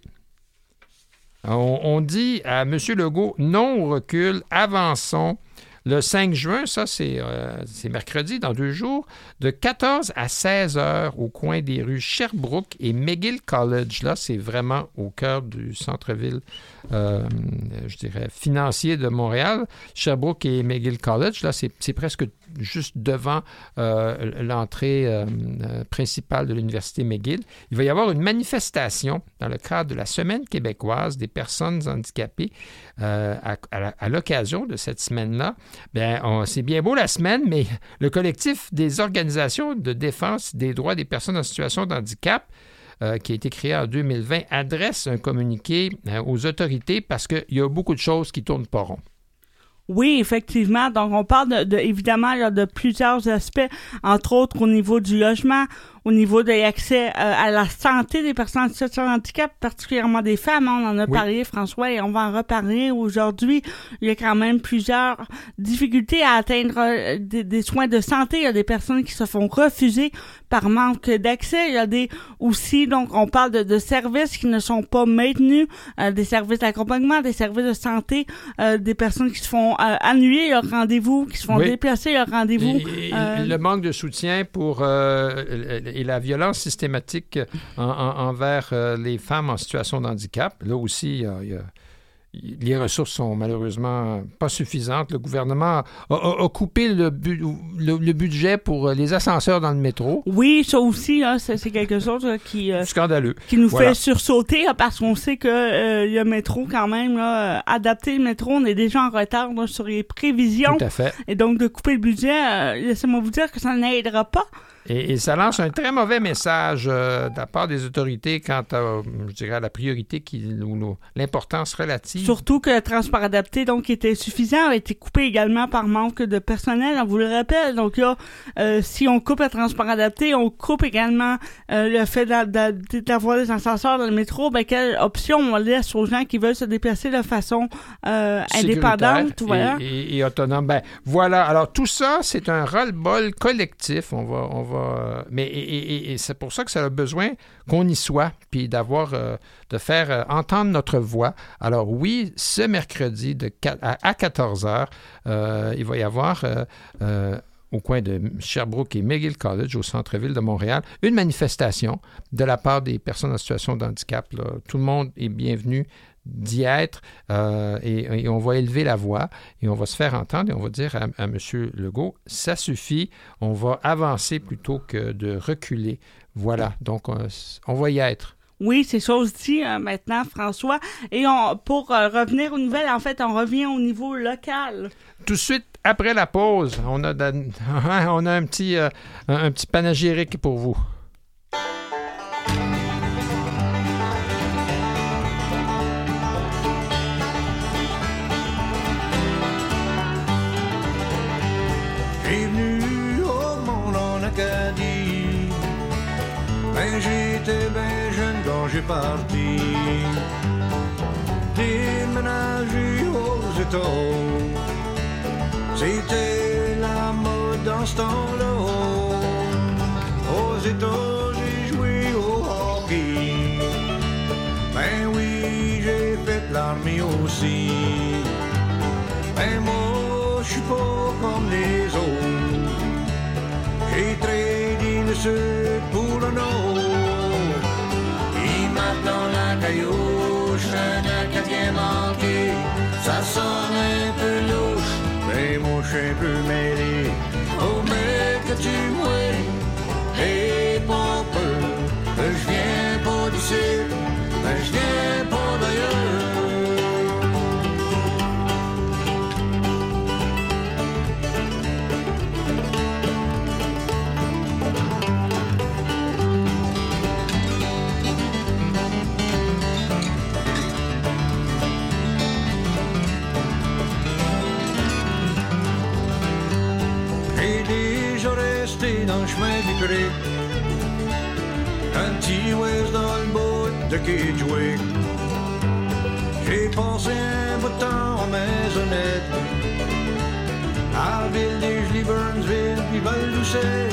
On, on dit à M. Legault, non au recul, avançons. Le cinq juin, ça, c'est, euh, c'est mercredi, dans deux jours, de quatorze à seize heures au coin des rues Sherbrooke et McGill College. Là, c'est vraiment au cœur du centre-ville, euh, je dirais, financier de Montréal. Sherbrooke et McGill College, là, c'est, c'est presque juste devant euh, l'entrée euh, principale de l'Université McGill. Il va y avoir une manifestation dans le cadre de la Semaine québécoise des personnes handicapées euh, à, à, à l'occasion de cette semaine-là. Bien, on, c'est bien beau la semaine, mais le collectif des organisations de défense des droits des personnes en situation de handicap, euh, qui a été créé en deux mille vingt, adresse un communiqué euh, aux autorités parce qu'il y a beaucoup de choses qui ne tournent pas rond. Oui, effectivement. Donc, on parle de, de évidemment là, de plusieurs aspects, entre autres au niveau du logement, au niveau de l'accès euh, à la santé des personnes en situation de handicap, particulièrement des femmes. On en a oui. parlé, François, et on va en reparler aujourd'hui. Il y a quand même plusieurs difficultés à atteindre euh, des, des soins de santé. Il y a des personnes qui se font refuser par manque d'accès. Il y a des aussi, donc, on parle de, de services qui ne sont pas maintenus, euh, des services d'accompagnement, des services de santé, euh, des personnes qui se font euh, annuler leur rendez-vous, qui se font oui. déplacer leur rendez-vous. Et, et, euh, le manque de soutien pour euh, et la violence systématique en, en, envers euh, les femmes en situation de handicap. Là aussi, il y a, il y a, les ressources sont malheureusement pas suffisantes. Le gouvernement a, a, a coupé le, bu, le, le budget pour les ascenseurs dans le métro. Oui, ça aussi, hein, c'est, c'est quelque chose là, qui, euh, scandaleux. qui nous voilà. fait sursauter là, parce qu'on sait que euh, le métro, quand même, là, adapter le métro, on est déjà en retard là, sur les prévisions. Tout à fait. Et donc, de couper le budget, euh, laissez-moi vous dire que ça n'aidera pas. Et, et ça lance un très mauvais message euh, de la part des autorités quant à, je dirais, à la priorité qui, ou, ou l'importance relative. Surtout que le transport adapté, donc, qui était suffisant, a été coupé également par manque de personnel, on vous le rappelle. Donc là, euh, si on coupe le transport adapté, on coupe également euh, le fait d'a, d'a, d'avoir des ascenseurs dans le métro. Ben, quelle option on laisse aux gens qui veulent se déplacer de façon euh, indépendante, voilà. et, et, et autonome. Ben, voilà. Alors, tout ça, c'est un ras-le-bol collectif. On va... On va Mais et, et, et c'est pour ça que ça a besoin qu'on y soit, puis d'avoir, euh, de faire euh, entendre notre voix. Alors oui, ce mercredi de à, à quatorze heures, euh, il va y avoir euh, euh, au coin de Sherbrooke et McGill College, au centre-ville de Montréal, une manifestation de la part des personnes en situation de handicap. Là. Tout le monde est bienvenu d'y être euh, et, et on va élever la voix et on va se faire entendre et on va dire à, à M. Legault, ça suffit, on va avancer plutôt que de reculer. Voilà, donc on, on va y être. Oui, c'est chose dit euh, maintenant, François. Et on, pour euh, revenir aux nouvelles, en fait, on revient au niveau local. Tout de suite, après la pause, on a, de, on a un, petit, euh, un, un petit panégyrique pour vous. J'ai venu au monde en Acadie, ben j'étais ben jeune quand j'ai parti. Déménager aux États, c'était la mode dans ce temps-là. Aux États, j'ai joué au hockey, ben oui, j'ai fait l'armée aussi. Ben moi, je suis pas comme les autres. J'ai tradé le sud pour le nord. Et maintenant la caillouche, un Acadien manqué, ça sonne un peu louche. Mais moi je suis un peu mêlé. Oh mais que tu m'ouais, et pas peur, que je viens pas d'ici, mais je viens pas d'ailleurs. Dans le chemin du creek, un petit ouest dans le bout de Kedgewick. J'ai passé un bout de temps en maisonnette, à Ville-des-Gelées, Burnsville, puis Val-d'Ussel.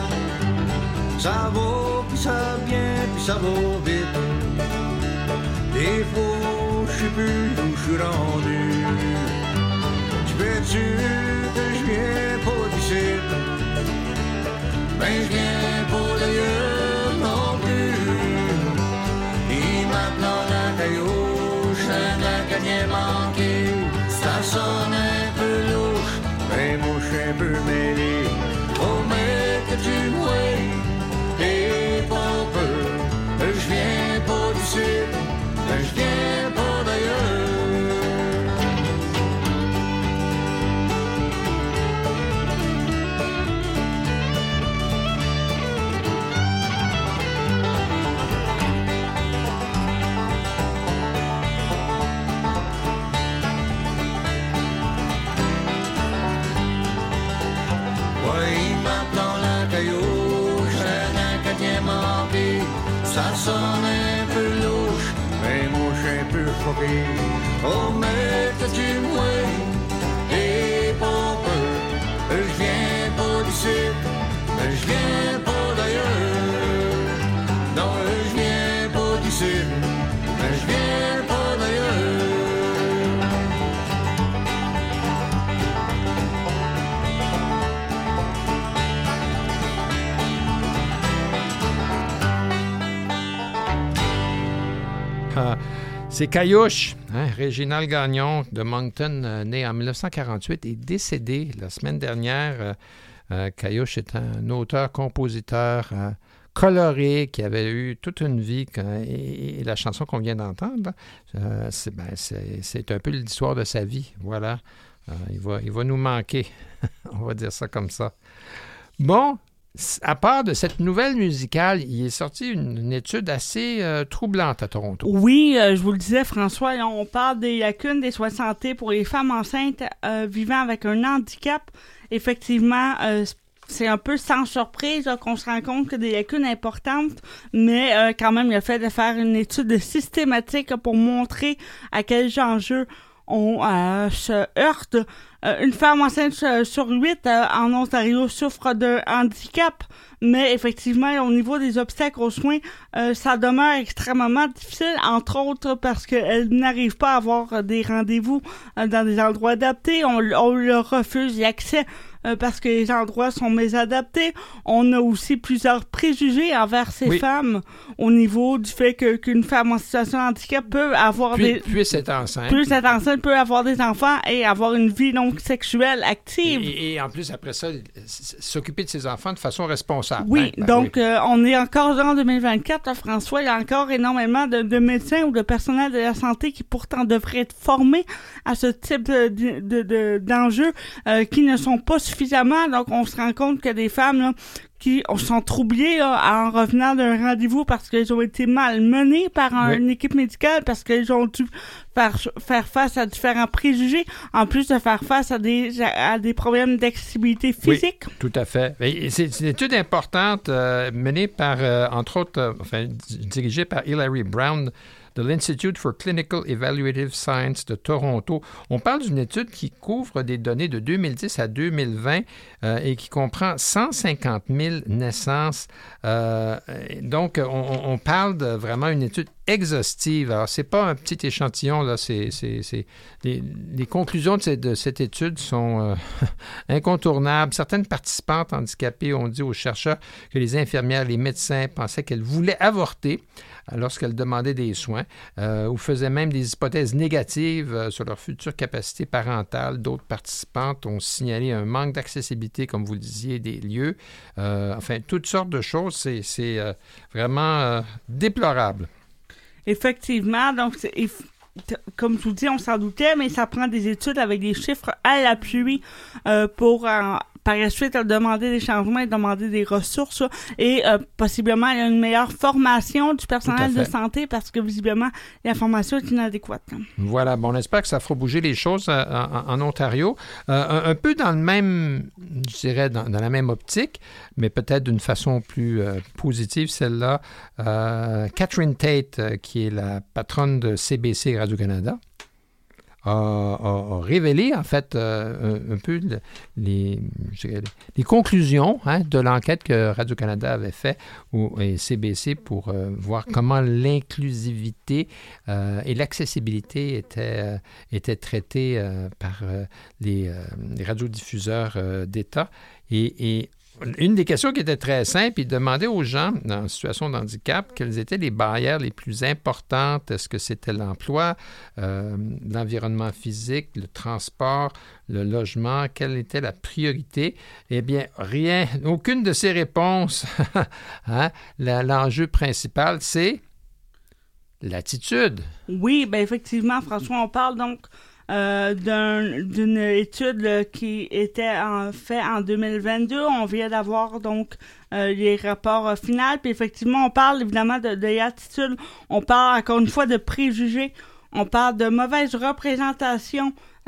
Ça va, puis ça vient, puis ça va vite. Des fois, je sais plus où je suis rendu. Tu peux être sûr que je viens pas d'ici. Ben je viens pas d'ailleurs non plus. Et maintenant la caillouche, un Acadien manqué, ça sonne un peu louche. Ben moi je suis un peu mêlé. Oh mais que tu m'ouais, et pas peur, je viens pas d'ici, ben je viens pas d'ailleurs. Ça sonne un peu louche, mais moi j'suis un peu choqué. Oh mais t'as-tu moi, et pas peur, j'viens pas d'ici, j'viens pas d'ailleurs. Non, j'viens pas d'ici, j'viens pas d'ailleurs. Ah, c'est Caillouche, hein, Réginald Gagnon de Moncton, euh, né en dix-neuf cent quarante-huit et décédé la semaine dernière. Euh, euh, Caillouche est un auteur-compositeur euh, coloré qui avait eu toute une vie. Quand, et, et la chanson qu'on vient d'entendre, euh, c'est, ben, c'est, c'est un peu l'histoire de sa vie. Voilà. Euh, il va, il va nous manquer. On va dire ça comme ça. Bon. À part de cette nouvelle musicale, il est sorti une, une étude assez euh, troublante à Toronto. Oui, euh, je vous le disais, François, on parle des lacunes des soins de santé pour les femmes enceintes euh, vivant avec un handicap. Effectivement, euh, c'est un peu sans surprise là, qu'on se rend compte que des lacunes importantes, mais euh, quand même, le fait de faire une étude systématique là, pour montrer à quels enjeux on euh, se heurte. Euh, une femme enceinte sur huit euh, en Ontario souffre d'un handicap, mais effectivement, au niveau des obstacles aux soins, euh, ça demeure extrêmement difficile, entre autres parce qu'elle n'arrive pas à avoir des rendez-vous euh, dans des endroits adaptés. On, on leur refuse l'accès euh, parce que les endroits sont mésadaptés. On a aussi plusieurs préjugés envers ces oui. femmes au niveau du fait que, qu'une femme en situation de handicap peut avoir puis, des... Puisse être enceinte. Puisse être enceinte, peut avoir des enfants et avoir une vie donc sexuelle active. Et, et en plus, après ça, s'occuper de ses enfants de façon responsable. Oui, hein? Ben, donc oui. Euh, on est encore en deux mille vingt-quatre, François, il y a encore énormément de, de médecins ou de personnel de la santé qui pourtant devraient être formés à ce type de, de, de, d'enjeux euh, qui ne sont pas suffisamment. Donc on se rend compte que des femmes là, qui sont troublées là, en revenant d'un rendez-vous parce qu'elles ont été malmenées par un, oui. une équipe médicale, parce qu'elles ont dû faire, faire face à différents préjugés, en plus de faire face à des, à des problèmes d'accessibilité physique. Oui, tout à fait. C'est, c'est une étude importante euh, menée par, euh, entre autres, euh, enfin, dirigée par Hilary Brown, de l'Institute for Clinical Evaluative Science de Toronto. On parle d'une étude qui couvre des données de deux mille dix à deux mille vingt euh, et qui comprend cent cinquante mille naissances. Euh, donc, on, on parle de vraiment une étude exhaustive. Alors, c'est pas un petit échantillon, là, c'est... c'est, c'est les, les conclusions de cette, de cette étude sont euh, incontournables. Certaines participantes handicapées ont dit aux chercheurs que les infirmières, les médecins pensaient qu'elles voulaient avorter lorsqu'elles demandaient des soins, euh, ou faisaient même des hypothèses négatives euh, sur leur future capacité parentale. D'autres participantes ont signalé un manque d'accessibilité, comme vous le disiez, des lieux. Euh, enfin, toutes sortes de choses. C'est, c'est euh, vraiment euh, déplorable. Effectivement, donc, c'est, comme je vous dis, on s'en doutait, mais ça prend des études avec des chiffres à l'appui euh, pour en, par la suite demander des changements et demander des ressources là, et euh, possiblement une meilleure formation du personnel de santé parce que visiblement la formation est inadéquate. Voilà, bon, on espère que ça fera bouger les choses euh, en, en Ontario. Euh, un, un peu dans le même, je dirais, dans, dans la même optique, mais peut-être d'une façon plus euh, positive, celle-là. Euh, Catherine Tate, euh, qui est la patronne de C B C Radio-Canada, A, a, a révélé, en fait, euh, un, un peu les, dirais, les conclusions hein, de l'enquête que Radio-Canada avait fait ou, et C B C pour euh, voir comment l'inclusivité euh, et l'accessibilité étaient, euh, étaient traitées euh, par euh, les, euh, les radiodiffuseurs euh, d'État. Et, et une des questions qui était très simple, il demandait aux gens en situation de handicap quelles étaient les barrières les plus importantes. Est-ce que c'était l'emploi, euh, l'environnement physique, le transport, le logement? Quelle était la priorité? Eh bien, rien, aucune de ces réponses. hein? La, l'enjeu principal, c'est l'attitude. Oui, bien effectivement, François, on parle donc Euh, d'un, d'une étude là, qui était en fait en deux mille vingt-deux. On vient d'avoir donc euh, les rapports euh, finaux. Puis effectivement, on parle évidemment de, de l'attitude. On parle encore une fois de préjugés. On parle de mauvaise représentation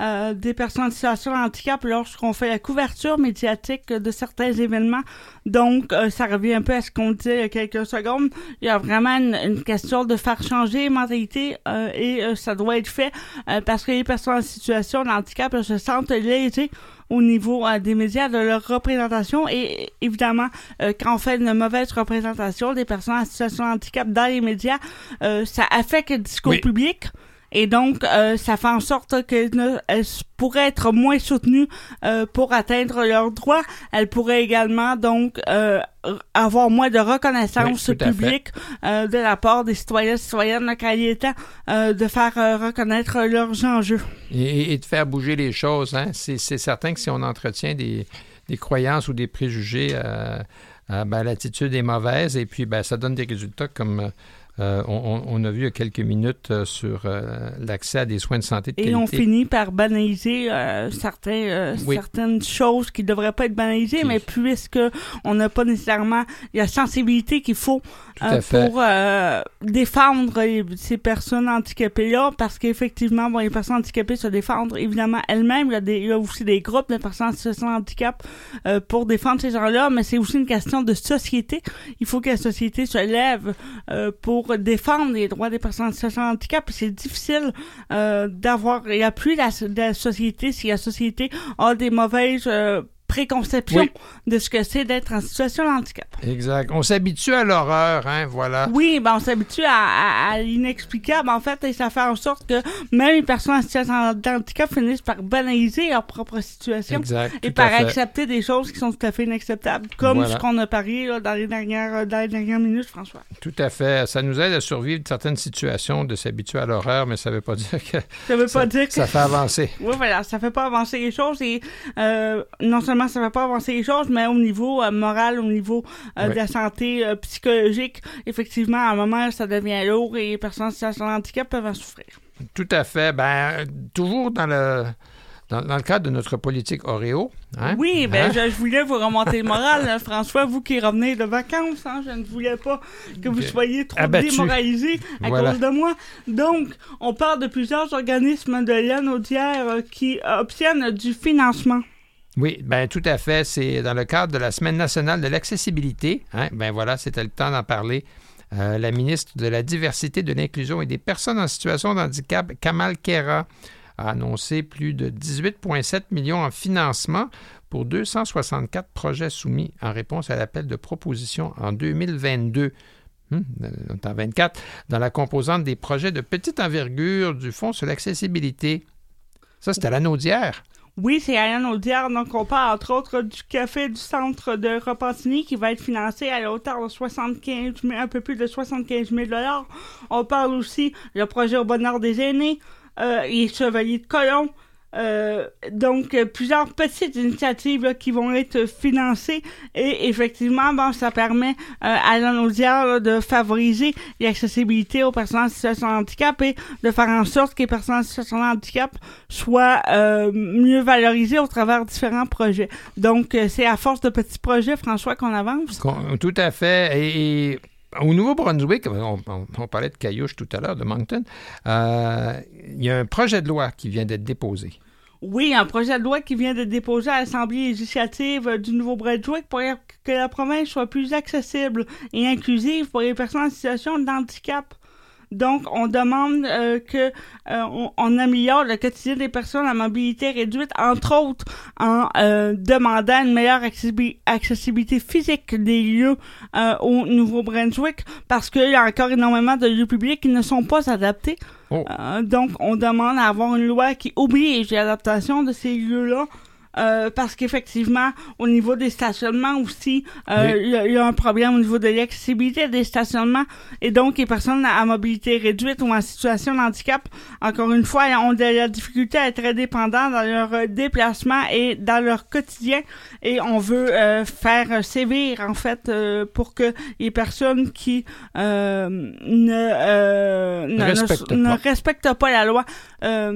euh, des personnes en situation de handicap lorsqu'on fait la couverture médiatique de certains événements. Donc, euh, ça revient un peu à ce qu'on disait il y a quelques secondes. Il y a vraiment une, une question de faire changer les mentalités euh, et euh, ça doit être fait euh, parce que les personnes en situation de handicap euh, se sentent lésées au niveau euh, des médias, de leur représentation. Et évidemment, euh, quand on fait une mauvaise représentation des personnes en situation de handicap dans les médias, euh, ça affecte le discours oui. public. Et donc, euh, ça fait en sorte qu'elles pourraient être moins soutenues euh, pour atteindre leurs droits. Elles pourraient également, donc, euh, avoir moins de reconnaissance oui, publique euh, de la part des citoyens et citoyennes quand il est temps euh, de faire euh, reconnaître leurs enjeux. Et, et de faire bouger les choses. Hein? C'est, c'est certain que si on entretient des, des croyances ou des préjugés, euh, euh, ben, l'attitude est mauvaise et puis ben, ça donne des résultats comme... Euh, on, on a vu il y a quelques minutes euh, sur euh, l'accès à des soins de santé de et qualité. Et on finit par banaliser euh, certains, euh, oui. certaines choses qui ne devraient pas être banalisées, qui... mais puisque on n'a pas nécessairement la sensibilité qu'il faut euh, pour euh, défendre les, ces personnes handicapées-là, parce qu'effectivement, bon, les personnes handicapées se défendre évidemment elles-mêmes. Il y a, des, il y a aussi des groupes de personnes en situation de handicap euh, pour défendre ces gens-là, mais c'est aussi une question de société. Il faut que la société se lève euh, pour défendre les droits des personnes en situation de handicap. C'est difficile euh, d'avoir l'appui de la, de la société si la société a des mauvaises euh, préconception oui. de ce que c'est d'être en situation de handicap. Exact. On s'habitue à l'horreur, hein, voilà. Oui, ben on s'habitue à, à, à l'inexplicable, en fait, et ça fait en sorte que même les personnes en situation de handicap finissent par banaliser leur propre situation exact, et par accepter des choses qui sont tout à fait inacceptables, comme voilà. ce qu'on a parlé là, dans, les dernières, dans les dernières minutes, François. Tout à fait. Ça nous aide à survivre de certaines situations, de s'habituer à l'horreur, mais ça ne veut pas dire que ça, veut pas ça, dire que... ça fait avancer. Oui, voilà, ça ne fait pas avancer les choses et euh, non seulement ça ne fait pas avancer les choses, mais au niveau euh, moral, au niveau euh, oui. de la santé euh, psychologique, effectivement, à un moment, ça devient lourd et les personnes en situation de handicap peuvent en souffrir. Tout à fait. Ben, toujours dans le... Dans, dans le cadre de notre politique Oreo. Hein? Oui, bien, hein? je, je voulais vous remonter le moral, hein, François, vous qui revenez de vacances. Hein, je ne voulais pas que vous soyez trop abattu. démoralisés à voilà. cause de moi. Donc, on parle de plusieurs organismes de Lanaudière euh, qui obtiennent du financement. Oui, bien, tout à fait. C'est dans le cadre de la Semaine nationale de l'accessibilité. Hein? Bien, voilà, c'était le temps d'en parler. Euh, la ministre de la Diversité, de l'Inclusion et des personnes en situation de handicap, Kamal Khera, a annoncé plus de dix-huit virgule sept millions en financement pour deux cent soixante-quatre projets soumis en réponse à l'appel de proposition en deux mille vingt-deux. Hum, en vingt-quatre, dans la composante des projets de petite envergure du Fonds sur l'accessibilité. Ça, c'était à Lanaudière. Oui, c'est à Lanaudière. Donc, on parle entre autres du café du centre de Repentigny qui va être financé à la hauteur de soixante-quinze mille, un peu plus de soixante-quinze mille dollars. On parle aussi du projet au bonheur des aînés. Euh, les Chevaliers de Colomb. Euh, donc, euh, plusieurs petites initiatives là, qui vont être financées et effectivement, bon, ça permet euh, à Lanaudière là, de favoriser l'accessibilité aux personnes en situation de handicap et de faire en sorte que les personnes en situation de handicap soient euh, mieux valorisées au travers de différents projets. Donc, euh, c'est à force de petits projets, François, qu'on avance. Tout à fait. Et... et... Au Nouveau-Brunswick, on, on, on parlait de Caillouche tout à l'heure, de Moncton, euh, il y a un projet de loi qui vient d'être déposé. Oui, un projet de loi qui vient d'être déposé à l'Assemblée législative du Nouveau-Brunswick pour que la province soit plus accessible et inclusive pour les personnes en situation de handicap. Donc, on demande euh, que euh, on, on améliore le quotidien des personnes à mobilité réduite, entre autres en euh, demandant une meilleure accessibilité physique des lieux euh, au Nouveau-Brunswick, parce qu'il y a encore énormément de lieux publics qui ne sont pas adaptés. Oh. Euh, donc, on demande à avoir une loi qui oblige l'adaptation de ces lieux-là. Euh, parce qu'effectivement, au niveau des stationnements aussi, euh, il oui. y, y a un problème au niveau de l'accessibilité des stationnements et donc les personnes à mobilité réduite ou en situation de handicap, encore une fois, ont de la difficulté à être indépendants dans leur euh, déplacement et dans leur quotidien et on veut euh, faire sévir en fait euh, pour que les personnes qui euh, ne, euh, ne, respectent ne, pas. ne respectent pas la loi euh,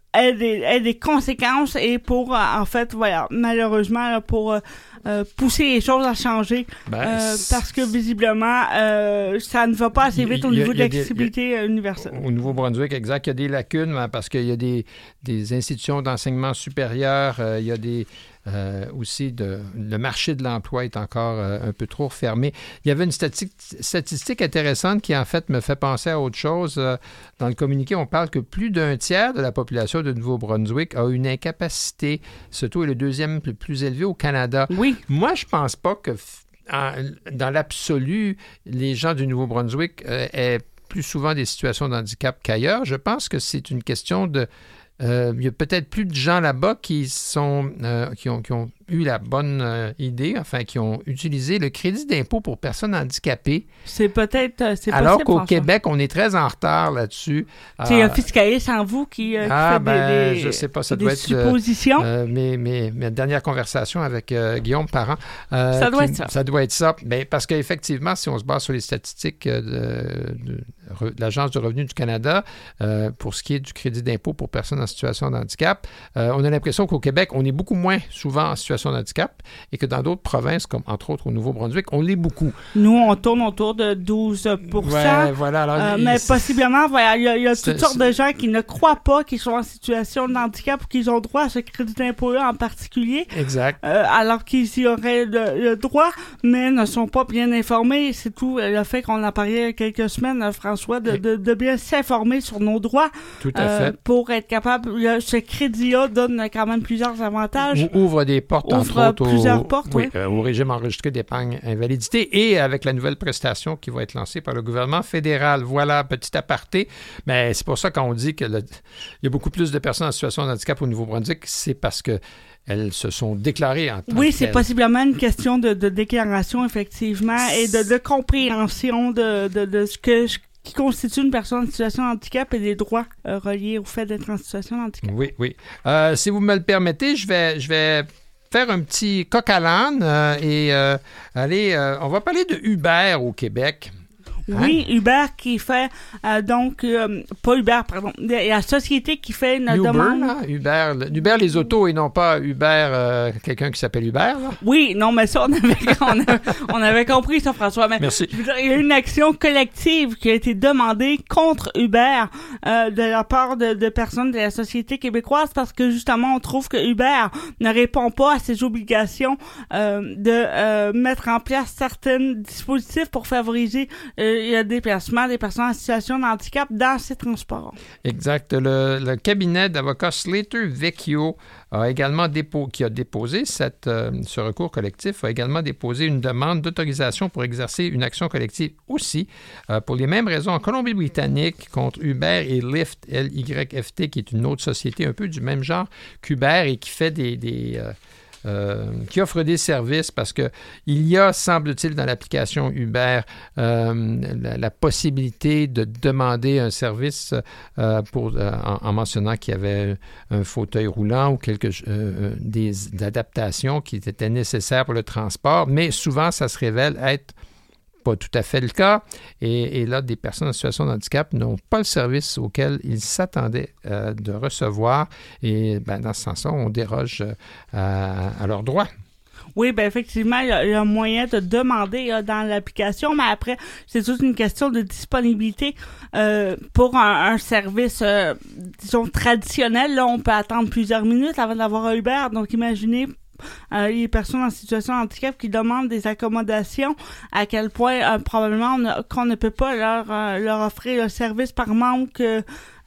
ait des, ait des conséquences et pour, en fait, voilà, malheureusement, là, pour euh, euh, pousser les choses à changer. Ben, euh, parce que, visiblement, euh, ça ne va pas assez vite au niveau de l'accessibilité des, universelle. Au Nouveau-Brunswick, exact, il y a des lacunes hein, parce qu'il y a des, des institutions d'enseignement supérieur, euh, il y a des... Euh, aussi, de, le marché de l'emploi est encore euh, un peu trop fermé. Il y avait une statistique, statistique intéressante qui, en fait, me fait penser à autre chose. Euh, dans le communiqué, on parle que plus d'un tiers de la population de Nouveau-Brunswick a une incapacité. Ce taux est le deuxième le plus élevé au Canada. Oui. Moi, je pense pas que, en, dans l'absolu, les gens du Nouveau-Brunswick euh, aient plus souvent des situations de handicap qu'ailleurs. Je pense que c'est une question de... Euh, il y a peut-être plus de gens là-bas qui sont euh, qui ont, qui ont eu la bonne euh, idée, enfin, qui ont utilisé le crédit d'impôt pour personnes handicapées. C'est peut-être... Euh, c'est Alors possible, qu'au François. Québec, on est très en retard là-dessus. C'est euh, un fiscaliste en vous qui, euh, qui ah, fait ben, des, je sais pas, ça des doit être suppositions. Euh, mes, mes, mes dernières conversations avec euh, Guillaume Parent. Euh, ça doit qui, être ça. Ça doit être ça. Ben, parce qu'effectivement, si on se base sur les statistiques de, de, de l'Agence du revenu du Canada, euh, pour ce qui est du crédit d'impôt pour personnes en situation de handicap, euh, on a l'impression qu'au Québec, on est beaucoup moins souvent en situation de handicap et que dans d'autres provinces, comme entre autres au Nouveau-Brunswick, on l'est beaucoup. Nous, on tourne autour de douze pour cent. Ouais, voilà. Alors, euh, il, mais c'est, possiblement, voilà, il y a, il y a toutes sortes c'est, de gens qui ne croient pas qu'ils sont en situation de handicap ou qu'ils ont droit à ce crédit d'impôt-là en particulier. Exact. Euh, alors qu'ils y auraient le, le droit, mais ne sont pas bien informés. C'est tout le fait qu'on a parlé il y a quelques semaines, François, de, de, de bien s'informer sur nos droits. Tout à euh, fait. Pour être capable, le, ce crédit-là donne quand même plusieurs avantages. Ou ouvre des portes, ouvre entre autres, plusieurs au, portes, oui, oui. euh, au régime enregistré d'épargne invalidité et avec la nouvelle prestation qui va être lancée par le gouvernement fédéral. Voilà, petit aparté. Mais c'est pour ça qu'on dit qu'il y a beaucoup plus de personnes en situation de handicap au Nouveau-Brunswick, c'est parce que elles se sont déclarées en tant Oui, que c'est telles. Possiblement une question de, de déclaration, effectivement, et de, de compréhension de, de, de ce que qui constitue une personne en situation de handicap et des droits euh, reliés au fait d'être en situation de handicap. Oui, oui. Euh, si vous me le permettez, je vais, je vais faire un petit coq à l'âne euh, et euh, aller... Euh, on va parler de Uber au Québec. Hein? Oui, Uber qui fait, euh, donc, euh, pas Uber, pardon, la société qui fait une Uber, demande... Là, Uber, Uber les autos et non pas Uber, euh, quelqu'un qui s'appelle Uber. Là. Oui, non, mais ça, on avait, on avait, on avait compris ça, François. Mais Merci. Je veux dire, il y a une action collective qui a été demandée contre Uber euh, de la part de, de personnes de la société québécoise parce que, justement, on trouve que Uber ne répond pas à ses obligations euh, de euh, mettre en place certains dispositifs pour favoriser euh, le déplacement des personnes en situation de handicap dans ces transports. Exact. Le, le cabinet d'avocats Slater Vecchio a également dépo, qui a déposé cette, euh, ce recours collectif, a également déposé une demande d'autorisation pour exercer une action collective aussi, euh, pour les mêmes raisons en Colombie-Britannique contre Uber et Lyft, L Y F T, qui est une autre société un peu du même genre qu'Uber et qui fait des... des euh, Euh, qui offre des services parce que il y a, semble-t-il, dans l'application Uber euh, la, la possibilité de demander un service euh, pour, euh, en, en mentionnant qu'il y avait un fauteuil roulant ou quelques euh, des, des adaptations qui étaient nécessaires pour le transport, mais souvent ça se révèle être pas tout à fait le cas. Et, et là, des personnes en situation de handicap n'ont pas le service auquel ils s'attendaient euh, de recevoir. Et ben, dans ce sens-là, on déroge euh, à, à leurs droits. Oui, bien effectivement, il y, a, il y a moyen de demander là, dans l'application, mais après, c'est toute une question de disponibilité euh, pour un, un service, euh, disons, traditionnel. Là, on peut attendre plusieurs minutes avant d'avoir un Uber. Donc, imaginez Euh, les personnes en situation de handicap qui demandent des accommodations, à quel point euh, probablement on a, qu'on ne peut pas leur, euh, leur offrir le service par manque euh,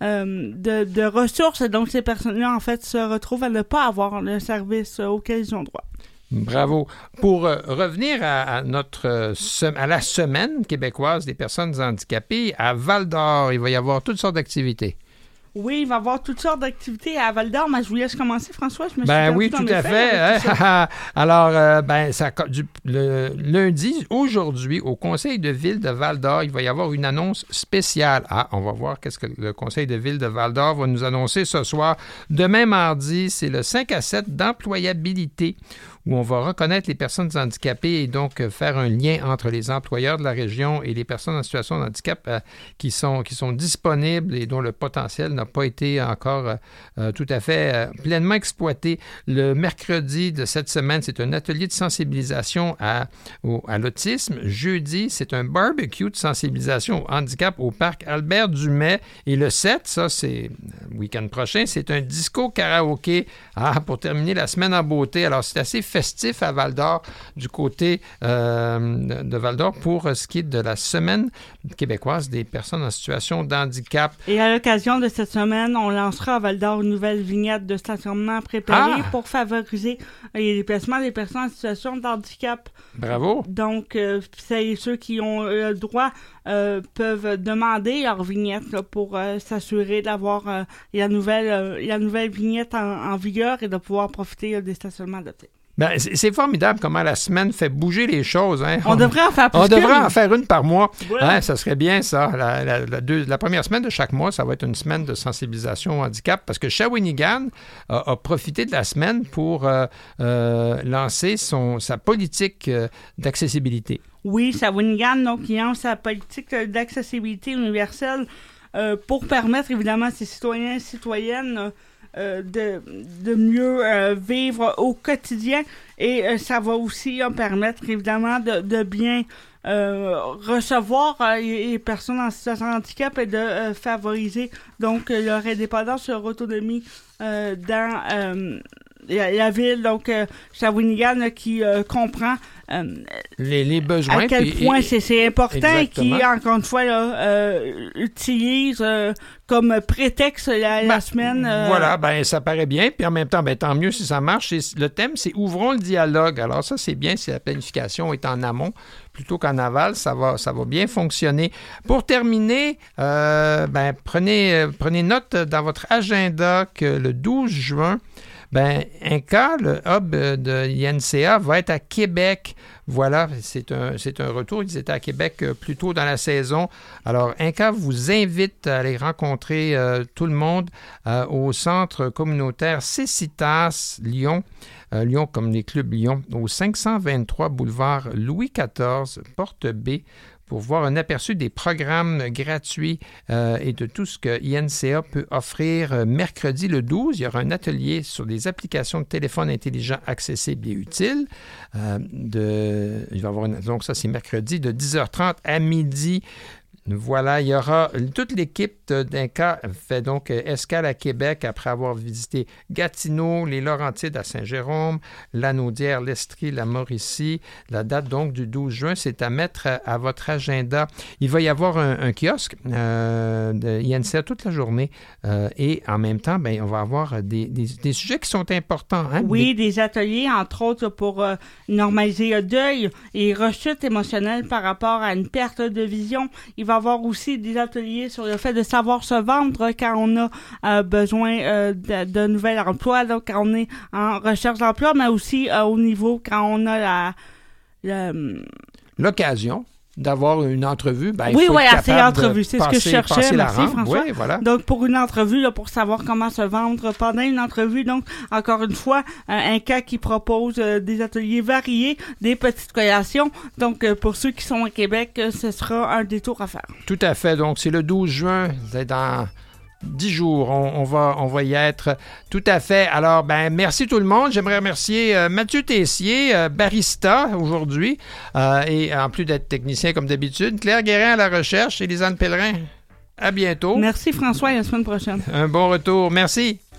de, de ressources. Et donc, ces personnes-là, en fait, se retrouvent à ne pas avoir le service euh, auquel ils ont droit. Bravo. Pour euh, revenir à, à notre euh, sem- à la semaine québécoise des personnes handicapées, à Val-d'Or, il va y avoir toutes sortes d'activités. Oui, il va y avoir toutes sortes d'activités à Val-d'Or, mais je vous laisse commencer, François. Je me suis Ben oui, tout à fait. Hein? Alors, euh, ben, ça, du, le lundi, aujourd'hui, au Conseil de ville de Val-d'Or, il va y avoir une annonce spéciale. Ah, on va voir qu'est-ce que le Conseil de ville de Val-d'Or va nous annoncer ce soir. Demain, mardi, c'est le cinq à sept d'employabilité, où on va reconnaître les personnes handicapées et donc euh, faire un lien entre les employeurs de la région et les personnes en situation de handicap euh, qui sont, qui sont disponibles et dont le potentiel n'a pas été encore euh, tout à fait euh, pleinement exploité. Le mercredi de cette semaine, c'est un atelier de sensibilisation à, au, à l'autisme. Jeudi, c'est un barbecue de sensibilisation au handicap au parc Albert-Dumais. Et le sept, ça, c'est le week-end prochain, c'est un disco karaoké ah, pour terminer la semaine en beauté. Alors, c'est assez festif à Val-d'Or, du côté euh, de Val-d'Or, pour ce qui est de la semaine québécoise des personnes en situation de handicap. Et à l'occasion de cette semaine, on lancera à Val-d'Or une nouvelle vignette de stationnement préparée ah! pour favoriser les déplacements des personnes en situation de handicap. Bravo! Donc, euh, c'est ceux qui ont le droit euh, peuvent demander leur vignette là, pour euh, s'assurer d'avoir euh, la, nouvelle, euh, la nouvelle vignette en, en vigueur et de pouvoir profiter euh, des stationnements adaptés. Ben, c'est, c'est formidable comment la semaine fait bouger les choses. Hein? On, on devrait en faire plus On devrait qu'une. en faire une par mois. Ouais. Hein? Ça serait bien, ça. La, la, la, deux, la première semaine de chaque mois, ça va être une semaine de sensibilisation au handicap parce que Shawinigan a, a profité de la semaine pour euh, euh, lancer son, sa politique euh, d'accessibilité. Oui, Shawinigan, donc, qui lance sa politique d'accessibilité universelle euh, pour permettre, évidemment, à ses citoyens et citoyennes euh, Euh, de, de mieux euh, vivre au quotidien et euh, ça va aussi euh, permettre évidemment de, de bien euh, recevoir euh, les, les personnes en situation de handicap et de euh, favoriser donc euh, leur indépendance, leur autonomie euh, dans euh, la, la ville, donc euh, Shawinigan euh, qui euh, comprend euh, les, les besoins. à quel puis, point et, c'est, c'est important exactement. et qui, encore une fois, là, euh, utilise euh, comme prétexte la, la ben, semaine. Euh... Voilà, ben ça paraît bien. Puis en même temps, ben tant mieux si ça marche. Et le thème, c'est « Ouvrons le dialogue ». Alors ça, c'est bien si la planification est en amont plutôt qu'en aval. Ça va, ça va bien fonctionner. Pour terminer, euh, ben prenez, euh, prenez note dans votre agenda que le douze juin, ben Inca, le hub de l'I N C A, va être à Québec. Voilà, c'est un, c'est un retour. Ils étaient à Québec euh, plus tôt dans la saison. Alors, Inca vous invite à aller rencontrer euh, tout le monde euh, au centre communautaire Cécitas Lyon. Euh, Lyon comme les clubs Lyon, au cinq cent vingt-trois boulevard Louis quatorze, porte B, pour voir un aperçu des programmes gratuits euh, et de tout ce que I N C A peut offrir. Euh, mercredi le douze, il y aura un atelier sur des applications de téléphone intelligent accessibles et utiles. Euh, de, il va y avoir une, donc ça, c'est mercredi de dix heures trente à midi. Voilà, il y aura toute l'équipe d'Inca fait donc escale à Québec après avoir visité Gatineau, les Laurentides à Saint-Jérôme, Lanaudière, l'Estrie, la Mauricie. La date donc du douze juin, c'est à mettre à, à votre agenda. Il va y avoir un, un kiosque euh, de I N C A toute la journée euh, et en même temps, ben, on va avoir des, des, des sujets qui sont importants. Hein? Oui, des... des ateliers, entre autres, pour euh, normaliser le deuil et rechute émotionnelle par rapport à une perte de vision. Il va y avoir aussi des ateliers sur le fait de savoir se vendre quand on a euh, besoin euh, de, de nouvel emploi, donc quand on est en recherche d'emploi, mais aussi euh, au niveau quand on a la... la l'occasion d'avoir une entrevue. Ben, oui, il faut oui, être c'est l'entrevue, c'est passer, ce que je cherchais, merci rampe. François. Oui, voilà. Donc, pour une entrevue, là, pour savoir comment se vendre pendant une entrevue, donc, encore une fois, euh, un cas qui propose euh, des ateliers variés, des petites collations. Donc, euh, pour ceux qui sont à Québec, euh, ce sera un détour à faire. Tout à fait. Donc, c'est le douze juin, c'est dans dix jours, on, on, va, on va y être. Tout à fait. Alors, ben merci tout le monde. J'aimerais remercier euh, Mathieu Tessier, euh, barista aujourd'hui, euh, et en plus d'être technicien comme d'habitude, Claire Guérin à la recherche et Lisanne Pellerin. À bientôt. Merci François, et à la semaine prochaine. Un bon retour. Merci.